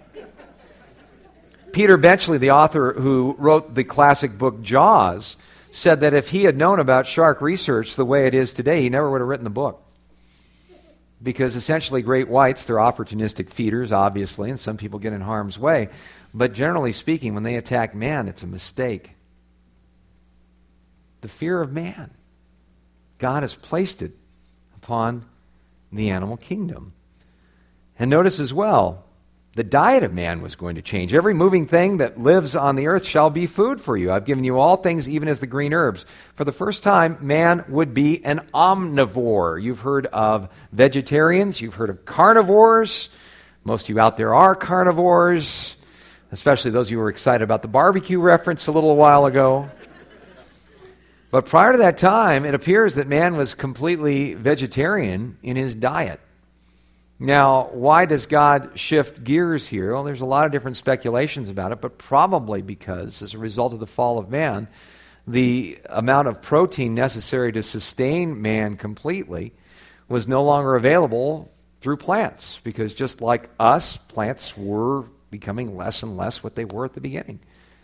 Peter Benchley, the author who wrote the classic book Jaws, said that if he had known about shark research the way it is today, he never would have written the book. Because essentially great whites, they're opportunistic feeders, obviously, and some people get in harm's way. But generally speaking, when they attack man, it's a mistake. The fear of man. God has placed it upon the animal kingdom. And notice as well, the diet of man was going to change. Every moving thing that lives on the earth shall be food for you. I've given you all things, even as the green herbs. For the first time, man would be an omnivore. You've heard of vegetarians. You've heard of carnivores. Most of you out there are carnivores, especially those of you who were excited about the barbecue reference a little while ago. But prior to that time, it appears that man was completely vegetarian in his diet. Now, why does God shift gears here? Well, there's a lot of different speculations about it, but probably because, as a result of the fall of man, the amount of protein necessary to sustain man completely was no longer available through plants, because just like us, plants were becoming less and less what they were at the beginning.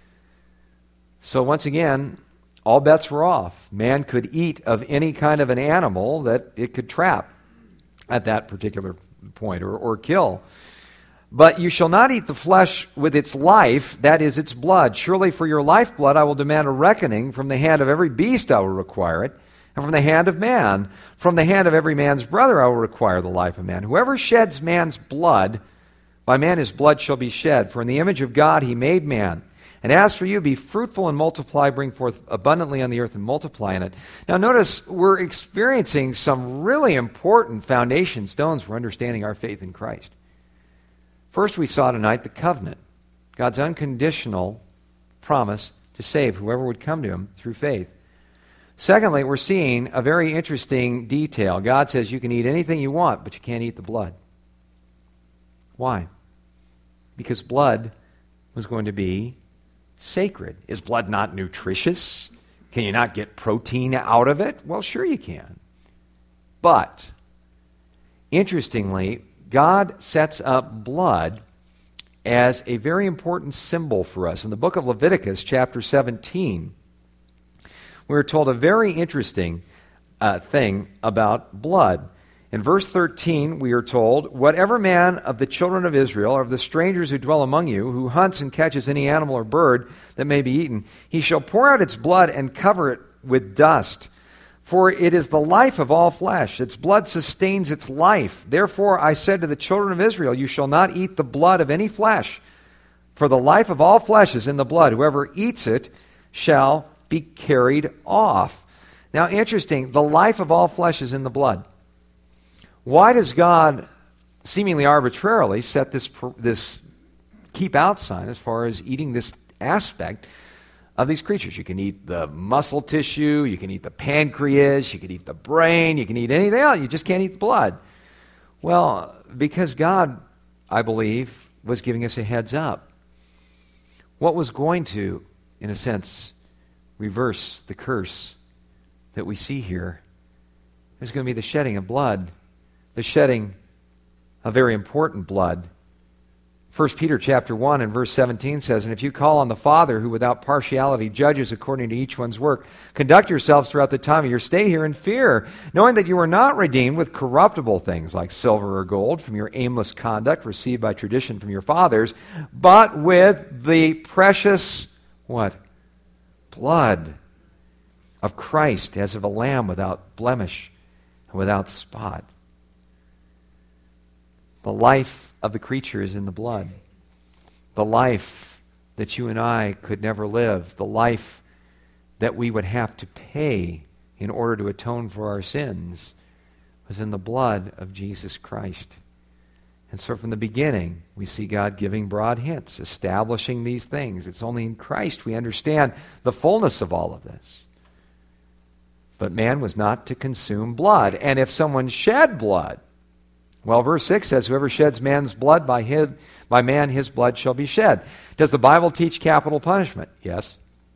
So once again, all bets were off. Man could eat of any kind of an animal that it could trap at that particular point or kill. But you shall not eat the flesh with its life, that is its blood. Surely for your lifeblood I will demand a reckoning. From the hand of every beast I will require it, and from the hand of man. From the hand of every man's brother I will require the life of man. Whoever sheds man's blood, by man his blood shall be shed. For in the image of God he made man. And as for you, be fruitful and multiply, bring forth abundantly on the earth and multiply in it. Now notice, we're experiencing some really important foundation stones for understanding our faith in Christ. First, we saw tonight the covenant, God's unconditional promise to save whoever would come to him through faith. Secondly, we're seeing a very interesting detail. God says you can eat anything you want, but you can't eat the blood. Why? Because blood was going to be sacred. Is blood not nutritious? Can you not get protein out of it? Well, sure you can. But, interestingly, God sets up blood as a very important symbol for us. In the book of Leviticus, chapter 17, we're told a very interesting thing about blood. In verse 13, we are told, whatever man of the children of Israel, or of the strangers who dwell among you, who hunts and catches any animal or bird that may be eaten, he shall pour out its blood and cover it with dust. For it is the life of all flesh. Its blood sustains its life. Therefore I said to the children of Israel, you shall not eat the blood of any flesh. For the life of all flesh is in the blood. Whoever eats it shall be carried off. Now, interesting, the life of all flesh is in the blood. Why does God seemingly arbitrarily set this keep out sign as far as eating this aspect of these creatures? You can eat the muscle tissue, you can eat the pancreas, you can eat the brain, you can eat anything else, you just can't eat the blood. Well, because God, I believe, was giving us a heads up. What was going to, in a sense, reverse the curse that we see here? There's going to be the shedding of blood. The shedding of very important blood. 1 Peter chapter 1 and verse 17 says, and if you call on the Father, who without partiality judges according to each one's work, conduct yourselves throughout the time of your stay here in fear, knowing that you were not redeemed with corruptible things like silver or gold from your aimless conduct received by tradition from your fathers, but with the precious, what? Blood of Christ, as of a lamb without blemish and without spot. The life of the creature is in the blood. The life that you and I could never live. The life that we would have to pay in order to atone for our sins was in the blood of Jesus Christ. And so from the beginning, we see God giving broad hints, establishing these things. It's only in Christ we understand the fullness of all of this. But man was not to consume blood. And if someone shed blood, well, verse 6 says, whoever sheds man's blood, by man his blood shall be shed. Does the Bible teach capital punishment? Yes.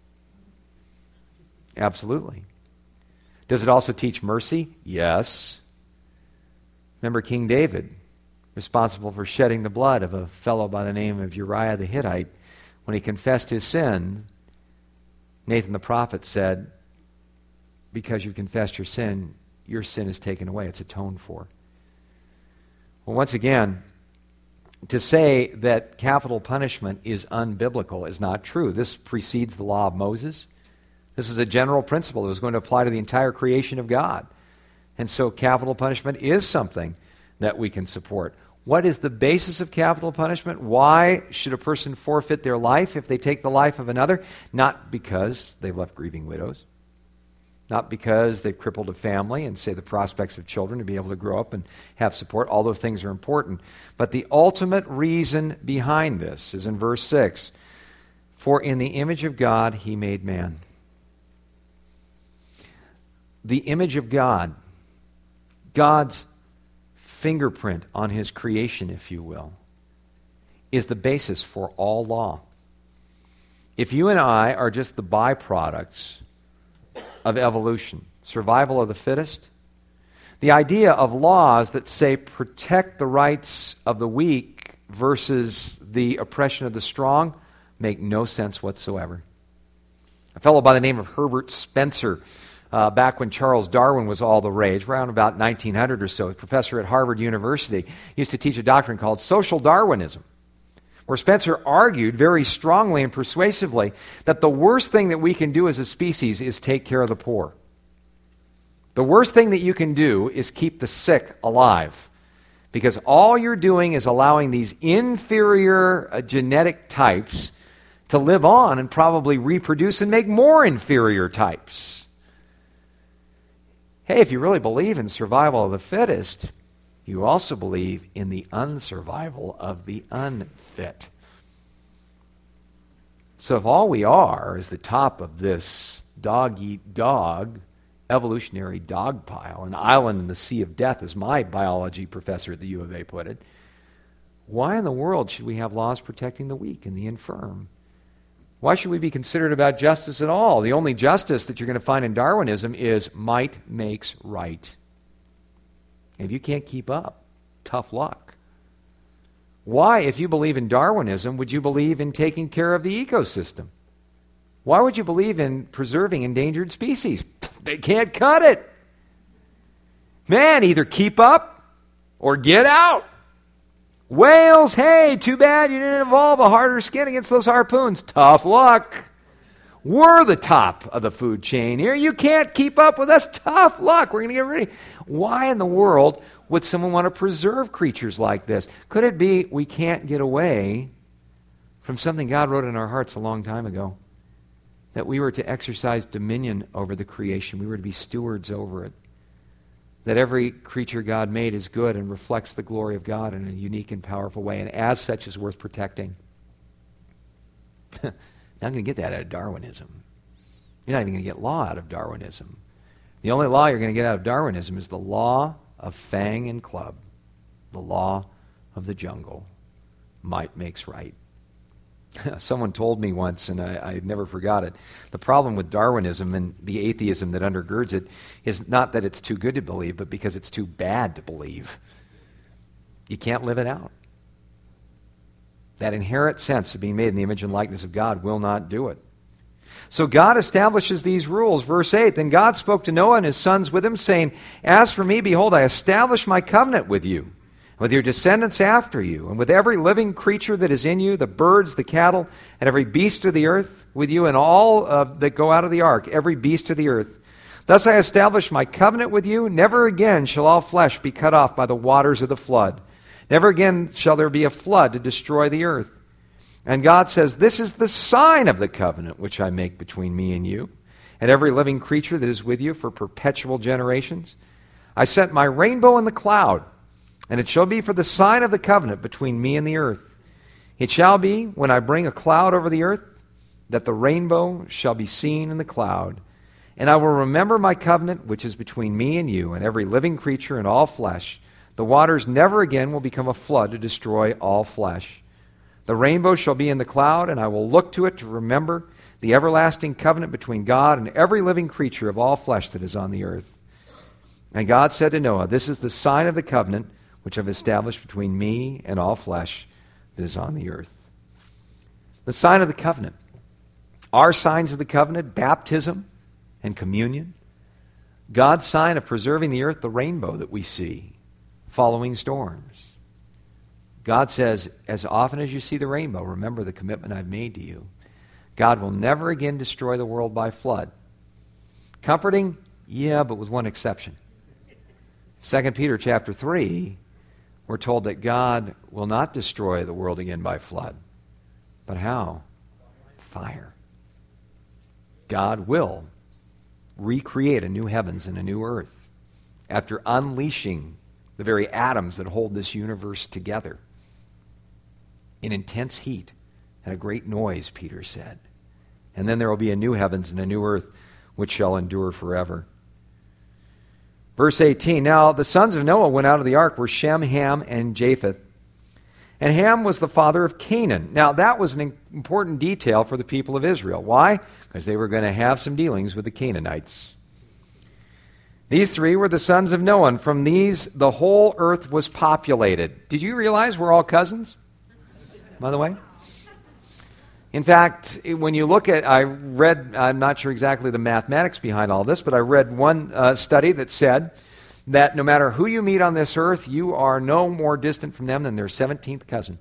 Absolutely. Does it also teach mercy? Yes. Remember King David, responsible for shedding the blood of a fellow by the name of Uriah the Hittite. When he confessed his sin, Nathan the prophet said, because you confessed your sin is taken away. It's atoned for. Well, once again, to say that capital punishment is unbiblical is not true. This precedes the law of Moses. This is a general principle that was going to apply to the entire creation of God. And so capital punishment is something that we can support. What is the basis of capital punishment? Why should a person forfeit their life if they take the life of another? Not because they've left grieving widows. Not because they've crippled a family and, say, the prospects of children to be able to grow up and have support. All those things are important. But the ultimate reason behind this is in verse 6. For in the image of God he made man. The image of God, God's fingerprint on his creation, if you will, is the basis for all law. If you and I are just the byproducts of evolution, survival of the fittest, the idea of laws that say protect the rights of the weak versus the oppression of the strong make no sense whatsoever. A fellow by the name of Herbert Spencer, back when Charles Darwin was all the rage, around about 1900 or so, a professor at Harvard University, used to teach a doctrine called social Darwinism, where Spencer argued very strongly and persuasively that the worst thing that we can do as a species is take care of the poor. The worst thing that you can do is keep the sick alive, because all you're doing is allowing these inferior genetic types to live on and probably reproduce and make more inferior types. Hey, if you really believe in survival of the fittest, you also believe in the unsurvival of the unfit. So if all we are is the top of this dog-eat-dog evolutionary dog pile, an island in the sea of death, as my biology professor at the U of A put it, why in the world should we have laws protecting the weak and the infirm? Why should we be considerate about justice at all? The only justice that you're going to find in Darwinism is might makes right. If you can't keep up, tough luck. Why, if you believe in Darwinism, would you believe in taking care of the ecosystem? Why would you believe in preserving endangered species? They can't cut it. Man, either keep up or get out. Whales, hey, too bad you didn't evolve a harder skin against those harpoons. Tough luck. We're the top of the food chain here. You can't keep up with us. Tough luck. We're going to get ready. Why in the world would someone want to preserve creatures like this? Could it be we can't get away from something God wrote in our hearts a long time ago? That we were to exercise dominion over the creation. We were to be stewards over it. That every creature God made is good and reflects the glory of God in a unique and powerful way, and as such is worth protecting. Not going to get that out of Darwinism. You're not even going to get law out of Darwinism. The only law you're going to get out of Darwinism is the law of fang and club, the law of the jungle. Might makes right. Someone told me once, and I never forgot it, the problem with Darwinism and the atheism that undergirds it is not that it's too good to believe, but because it's too bad to believe. You can't live it out. That inherent sense of being made in the image and likeness of God will not do it. So God establishes these rules. Verse 8, Then God spoke to Noah and his sons with him, saying, As for me, behold, I establish my covenant with you, with your descendants after you, and with every living creature that is in you, the birds, the cattle, and every beast of the earth with you, and all that go out of the ark, every beast of the earth. Thus I establish my covenant with you. Never again shall all flesh be cut off by the waters of the flood. Never again shall there be a flood to destroy the earth. And God says, This is the sign of the covenant which I make between me and you, and every living creature that is with you for perpetual generations. I set my rainbow in the cloud, and it shall be for the sign of the covenant between me and the earth. It shall be, when I bring a cloud over the earth, that the rainbow shall be seen in the cloud. And I will remember my covenant, which is between me and you, and every living creature and all flesh. The waters never again will become a flood to destroy all flesh. The rainbow shall be in the cloud, and I will look to it to remember the everlasting covenant between God and every living creature of all flesh that is on the earth. And God said to Noah, This is the sign of the covenant which I've established between me and all flesh that is on the earth. The sign of the covenant. Our signs of the covenant, baptism and communion. God's sign of preserving the earth, the rainbow that we see following storms. God says, as often as you see the rainbow, remember the commitment I've made to you. God will never again destroy the world by flood. Comforting? Yeah, but with one exception. 2 Peter chapter 3, we're told that God will not destroy the world again by flood. But how? Fire. God will recreate a new heavens and a new earth after unleashing the very atoms that hold this universe together in intense heat and a great noise, Peter said. And then there will be a new heavens and a new earth which shall endure forever. Verse 18, now the sons of Noah went out of the ark were Shem, Ham, and Japheth. And Ham was the father of Canaan. Now that was an important detail for the people of Israel. Why? Because they were going to have some dealings with the Canaanites. These three were the sons of Noah, and from these the whole earth was populated. Did you realize we're all cousins, by the way? In fact, when you look at, I'm not sure exactly the mathematics behind all this, but I read one study that said that no matter who you meet on this earth, you are no more distant from them than their 17th cousin.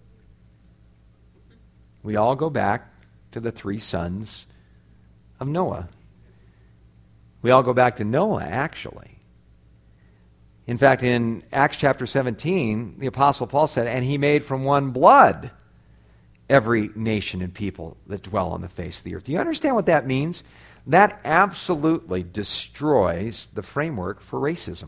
We all go back to the three sons of Noah. We all go back to Noah, actually. In fact, in Acts chapter 17, the Apostle Paul said, and he made from one blood every nation and people that dwell on the face of the earth. Do you understand what that means? That absolutely destroys the framework for racism.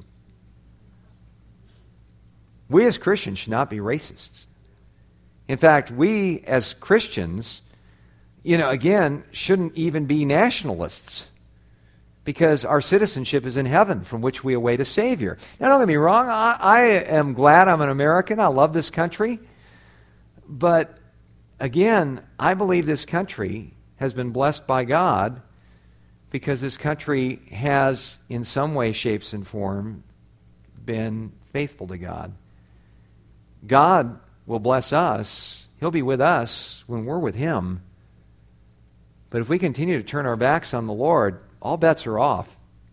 We as Christians should not be racists. In fact, we as Christians, again, shouldn't even be nationalists because our citizenship is in heaven from which we await a Savior. Now, don't get me wrong, I am glad I'm an American. I love this country. But again, I believe this country has been blessed by God because this country has, in some way, shapes, and form, been faithful to God. God will bless us. He'll be with us when we're with Him. But if we continue to turn our backs on the Lord, all bets are off.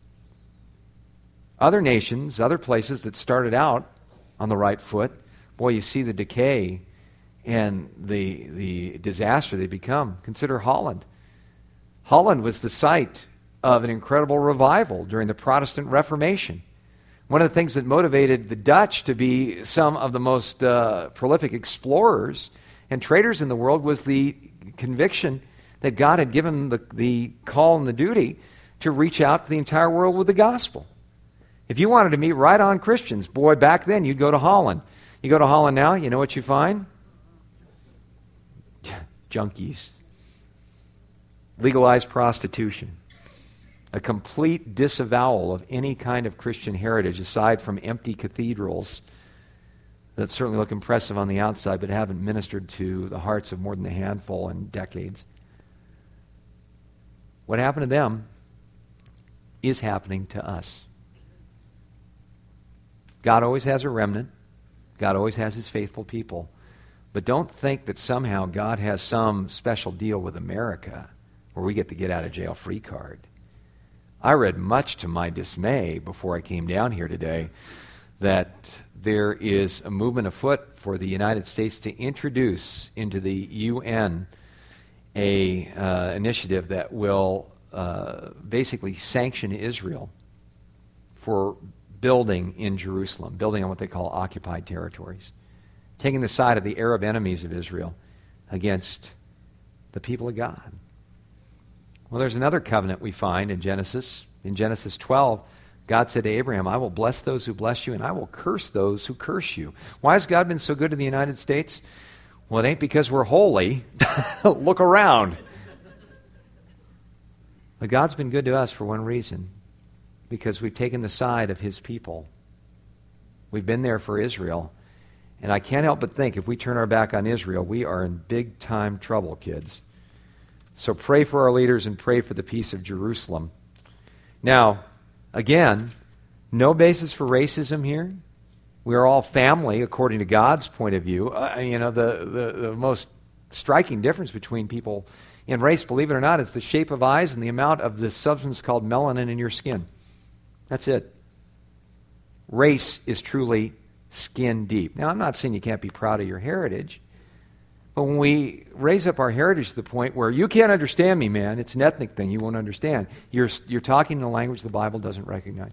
Other nations, other places that started out on the right foot, boy, you see the decay and the disaster they become. Consider Holland. Holland was the site of an incredible revival during the Protestant Reformation. One of the things that motivated the Dutch to be some of the most prolific explorers and traders in the world was the conviction that God had given the call and the duty to reach out to the entire world with the gospel. If you wanted to meet right-on Christians, boy, back then you'd go to Holland. You go to Holland now, you know what you find? Junkies. Legalized prostitution. A complete disavowal of any kind of Christian heritage aside from empty cathedrals that certainly look impressive on the outside but haven't ministered to the hearts of more than a handful in decades. What happened to them is happening to us. God always has a remnant. God always has His faithful people. But don't think that somehow God has some special deal with America where we get the get-out-of-jail-free card. I read much to my dismay before I came down here today that there is a movement afoot for the United States to introduce into the UN a initiative that will basically sanction Israel for building in Jerusalem, building on what they call occupied territories, taking the side of the Arab enemies of Israel against the people of God. Well, there's another covenant we find in Genesis. In Genesis 12, God said to Abraham, I will bless those who bless you, and I will curse those who curse you. Why has God been so good to the United States? Well, it ain't because we're holy. Look around. But God's been good to us for one reason, because we've taken the side of His people. We've been there for Israel. And I can't help but think if we turn our back on Israel, we are in big-time trouble, kids. So pray for our leaders and pray for the peace of Jerusalem. Now, again, no basis for racism here. We are all family according to God's point of view. The most striking difference between people in race, believe it or not, is the shape of eyes and the amount of this substance called melanin in your skin. That's it. Race is truly skin deep. Now, I'm not saying you can't be proud of your heritage, but when we raise up our heritage to the point where you can't understand me, man, it's an ethnic thing, you won't understand. You're talking in a language the Bible doesn't recognize.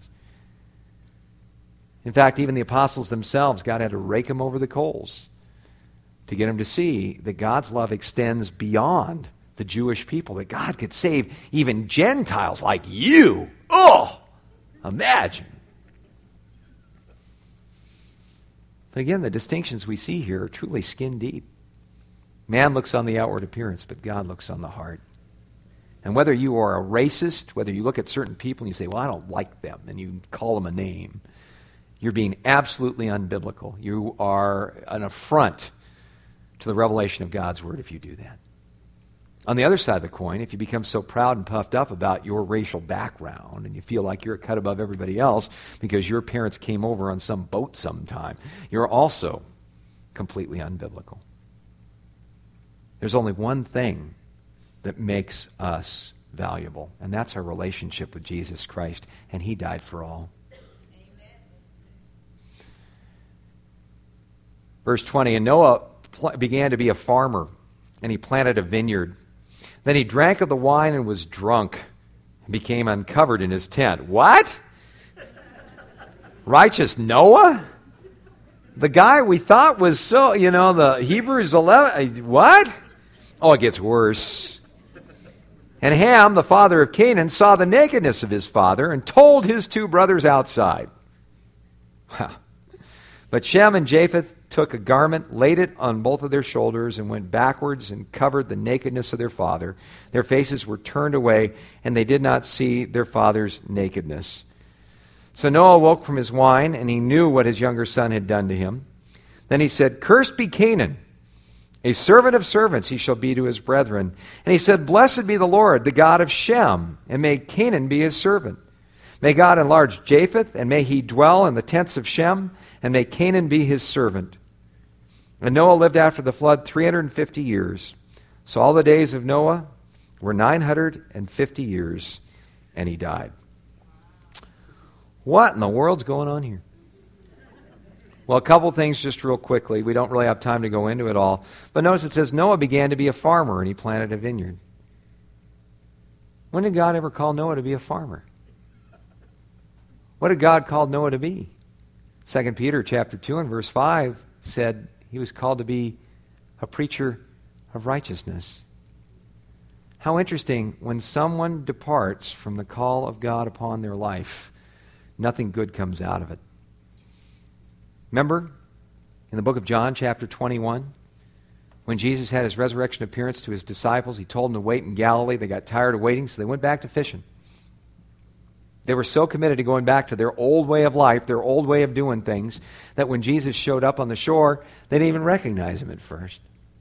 In fact, even the apostles themselves, God had to rake them over the coals to get them to see that God's love extends beyond the Jewish people, that God could save even Gentiles like you. Oh, imagine. But again, the distinctions we see here are truly skin deep. Man looks on the outward appearance, but God looks on the heart. And whether you are a racist, whether you look at certain people and you say, well, I don't like them, and you call them a name, you're being absolutely unbiblical. You are an affront to the revelation of God's word if you do that. On the other side of the coin, if you become so proud and puffed up about your racial background and you feel like you're a cut above everybody else because your parents came over on some boat sometime, you're also completely unbiblical. There's only one thing that makes us valuable, and that's our relationship with Jesus Christ, and He died for all. Verse 20, and Noah began to be a farmer, and he planted a vineyard. Then he drank of the wine and was drunk, and became uncovered in his tent. What? Righteous Noah? The guy we thought was so, the Hebrews 11, what? Oh, it gets worse. And Ham, the father of Canaan, saw the nakedness of his father and told his two brothers outside. But Shem and Japheth took a garment, laid it on both of their shoulders, and went backwards and covered the nakedness of their father. Their faces were turned away, and they did not see their father's nakedness. So Noah woke from his wine, and he knew what his younger son had done to him. Then he said, Cursed be Canaan, a servant of servants he shall be to his brethren. And he said, Blessed be the Lord, the God of Shem, and may Canaan be his servant. May God enlarge Japheth, and may he dwell in the tents of Shem, and may Canaan be his servant. And Noah lived after the flood 350 years. So all the days of Noah were 950 years, and he died. What in the world's going on here? Well, a couple things just real quickly. We don't really have time to go into it all. But notice it says Noah began to be a farmer, and he planted a vineyard. When did God ever call Noah to be a farmer? What did God call Noah to be? 2 Peter chapter 2 and verse 5 said he was called to be a preacher of righteousness. How interesting, when someone departs from the call of God upon their life, nothing good comes out of it. Remember, in the book of John chapter 21, when Jesus had his resurrection appearance to his disciples, he told them to wait in Galilee. They got tired of waiting, so they went back to fishing. They were so committed to going back to their old way of life, their old way of doing things, that when Jesus showed up on the shore, they didn't even recognize him at first.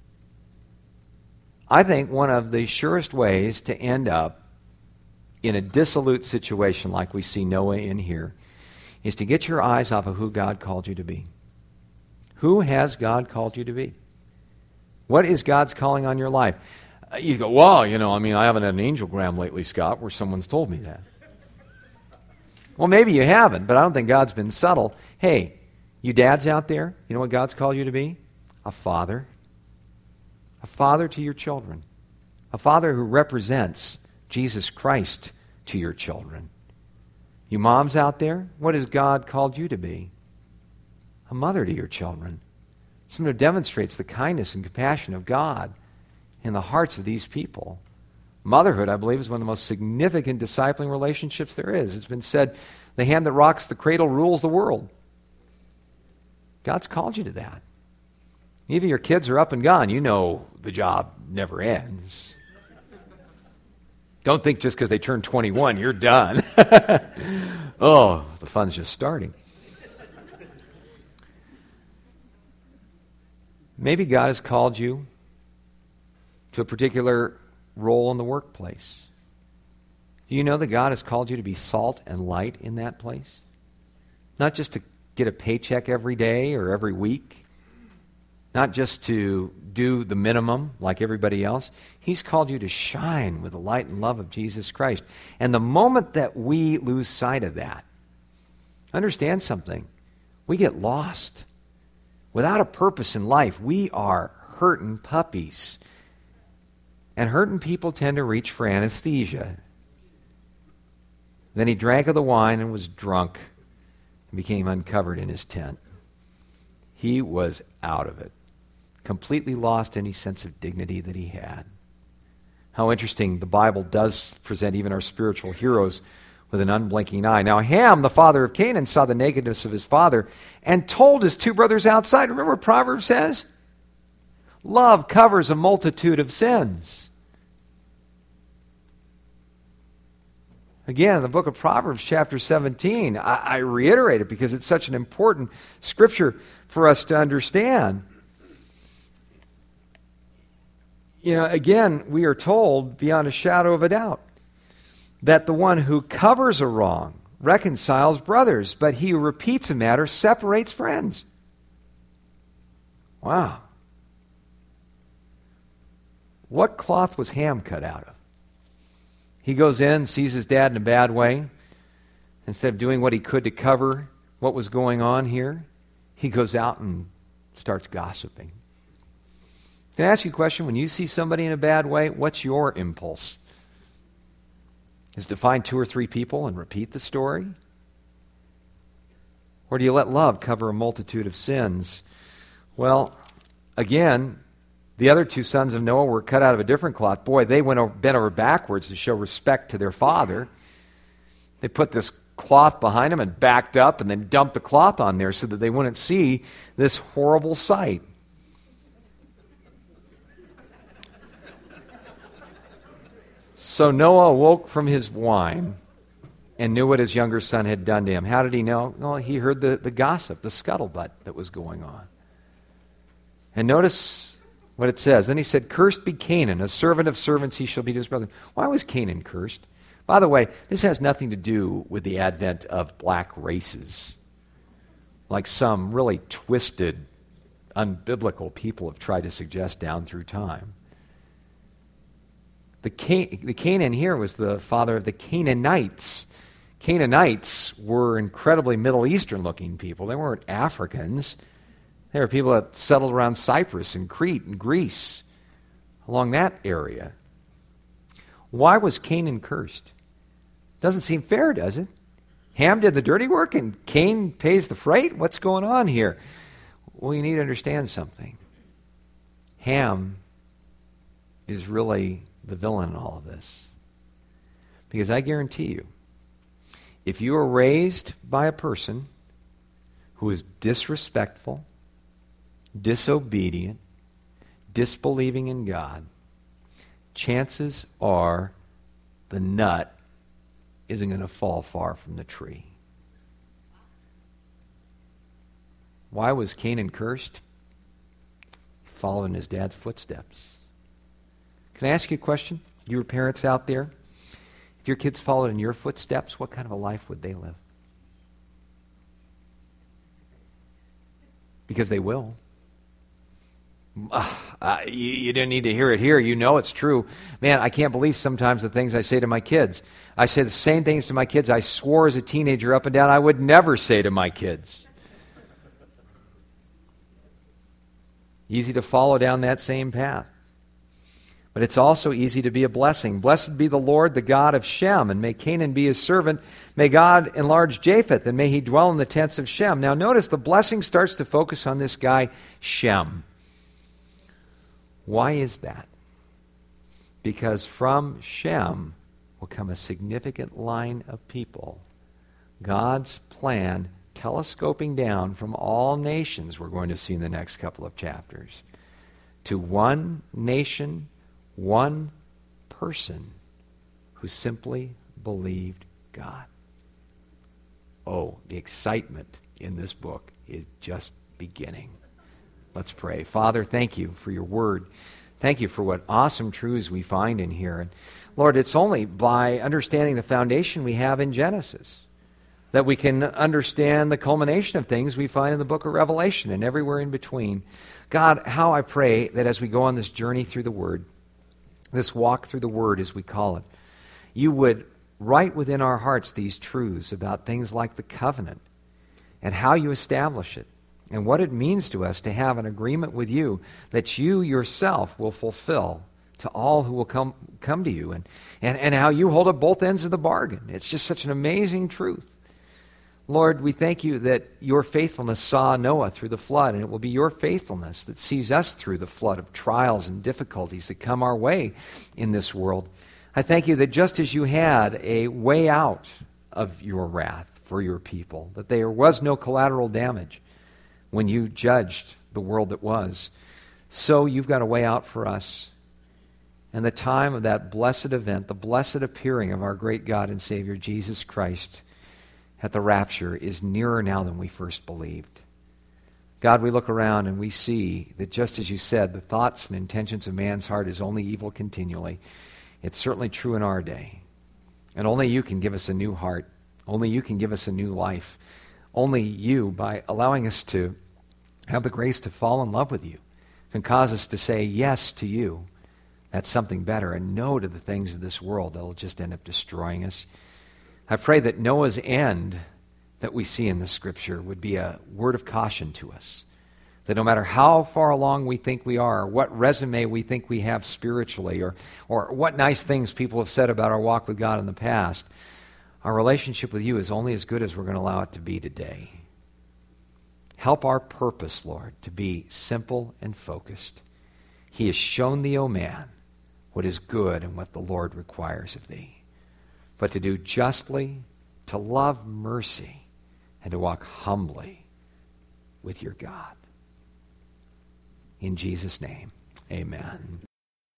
I think one of the surest ways to end up in a dissolute situation like we see Noah in here is to get your eyes off of who God called you to be. Who has God called you to be? What is God's calling on your life? You go, well, I haven't had an angiogram lately, Scott, where someone's told me that. Well, maybe you haven't, but I don't think God's been subtle. Hey, you dads out there, you know what God's called you to be? A father. A father to your children. A father who represents Jesus Christ to your children. You moms out there, what has God called you to be? A mother to your children. Someone who demonstrates the kindness and compassion of God in the hearts of these people. Motherhood, I believe, is one of the most significant discipling relationships there is. It's been said, the hand that rocks the cradle rules the world. God's called you to that. Even your kids are up and gone. You know the job never ends. Don't think just because they turn 21, you're done. Oh, the fun's just starting. Maybe God has called you to a particular role in the workplace. Do you know that God has called you to be salt and light in that place? Not just to get a paycheck every day or every week. Not just to do the minimum like everybody else. He's called you to shine with the light and love of Jesus Christ. And the moment that we lose sight of that, Understand something. We get lost. Without a purpose in life, we are hurting puppies. And hurting people tend to reach for anesthesia. Then he drank of the wine and was drunk and became uncovered in his tent. He was out of it. Completely lost any sense of dignity that he had. How interesting, the Bible does present even our spiritual heroes with an unblinking eye. Now Ham, the father of Canaan, saw the nakedness of his father and told his two brothers outside. Remember what Proverbs says? Love covers a multitude of sins. Again, in the book of Proverbs, chapter 17, I reiterate it because it's such an important scripture for us to understand. You know, again, we are told beyond a shadow of a doubt that the one who covers a wrong reconciles brothers, but he who repeats a matter separates friends. Wow. What cloth was Ham cut out of? He goes in, sees his dad in a bad way. Instead of doing what he could to cover what was going on here, he goes out and starts gossiping. Can I ask you a question? When you see somebody in a bad way, what's your impulse? Is it to find 2 or 3 people and repeat the story? Or do you let love cover a multitude of sins? Well, again, the other 2 sons of Noah were cut out of a different cloth. Boy, they bent over backwards to show respect to their father. They put this cloth behind them and backed up and then dumped the cloth on there so that they wouldn't see this horrible sight. So Noah awoke from his wine and knew what his younger son had done to him. How did he know? Well, he heard the gossip, the scuttlebutt that was going on. And notice what it says. Then he said, "Cursed be Canaan, a servant of servants he shall be to his brother." Why was Canaan cursed? By the way, this has nothing to do with the advent of black races, like some really twisted, unbiblical people have tried to suggest down through time. The Canaan here was the father of the Canaanites. Canaanites were incredibly Middle Eastern looking people. They weren't Africans. They were people that settled around Cyprus and Crete and Greece, along that area. Why was Canaan cursed? Doesn't seem fair, does it? Ham did the dirty work and Cain pays the freight? What's going on here? Well, you need to understand something. Ham is really the villain in all of this. Because I guarantee you, if you are raised by a person who is disrespectful, disobedient, disbelieving in God, chances are the nut isn't going to fall far from the tree. Why was Canaan cursed? He followed in his dad's footsteps. Can I ask you a question? You parents out there, if your kids followed in your footsteps, what kind of a life would they live? Because they will. You didn't need to hear it here. You know it's true. Man, I can't believe sometimes the things I say to my kids. I say the same things to my kids I swore as a teenager up and down I would never say to my kids. Easy to follow down that same path. But it's also easy to be a blessing. Blessed be the Lord, the God of Shem, and may Canaan be his servant. May God enlarge Japheth, and may he dwell in the tents of Shem. Now notice the blessing starts to focus on this guy, Shem. Why is that? Because from Shem will come a significant line of people. God's plan telescoping down from all nations, we're going to see in the next couple of chapters, to one nation, one person who simply believed God. Oh, the excitement in this book is just beginning. Let's pray. Father, thank you for your word. Thank you for what awesome truths we find in here. And Lord, it's only by understanding the foundation we have in Genesis that we can understand the culmination of things we find in the book of Revelation and everywhere in between. God, how I pray that as we go on this journey through the Word, this walk through the Word as we call it, you would write within our hearts these truths about things like the covenant, and how you establish it, and what it means to us to have an agreement with you that you yourself will fulfill to all who will come to you, and how you hold up both ends of the bargain. It's just such an amazing truth. Lord, we thank you that your faithfulness saw Noah through the flood, and it will be your faithfulness that sees us through the flood of trials and difficulties that come our way in this world. I thank you that just as you had a way out of your wrath for your people, that there was no collateral damage when you judged the world that was, so you've got a way out for us. And the time of that blessed event, the blessed appearing of our great God and Savior Jesus Christ at the rapture, is nearer now than we first believed. God, we look around and we see that just as you said, the thoughts and intentions of man's heart is only evil continually. It's certainly true in our day. And only you can give us a new heart. Only you can give us a new life. Only you, by allowing us to have the grace to fall in love with you, can cause us to say yes to you. That's something better, and no to the things of this world that will just end up destroying us. I pray that Noah's end that we see in this scripture would be a word of caution to us. That no matter how far along we think we are, or what resume we think we have spiritually, or what nice things people have said about our walk with God in the past, our relationship with you is only as good as we're going to allow it to be today. Help our purpose, Lord, to be simple and focused. He has shown thee, O man, what is good and what the Lord requires of thee, but to do justly, to love mercy, and to walk humbly with your God. In Jesus' name, amen.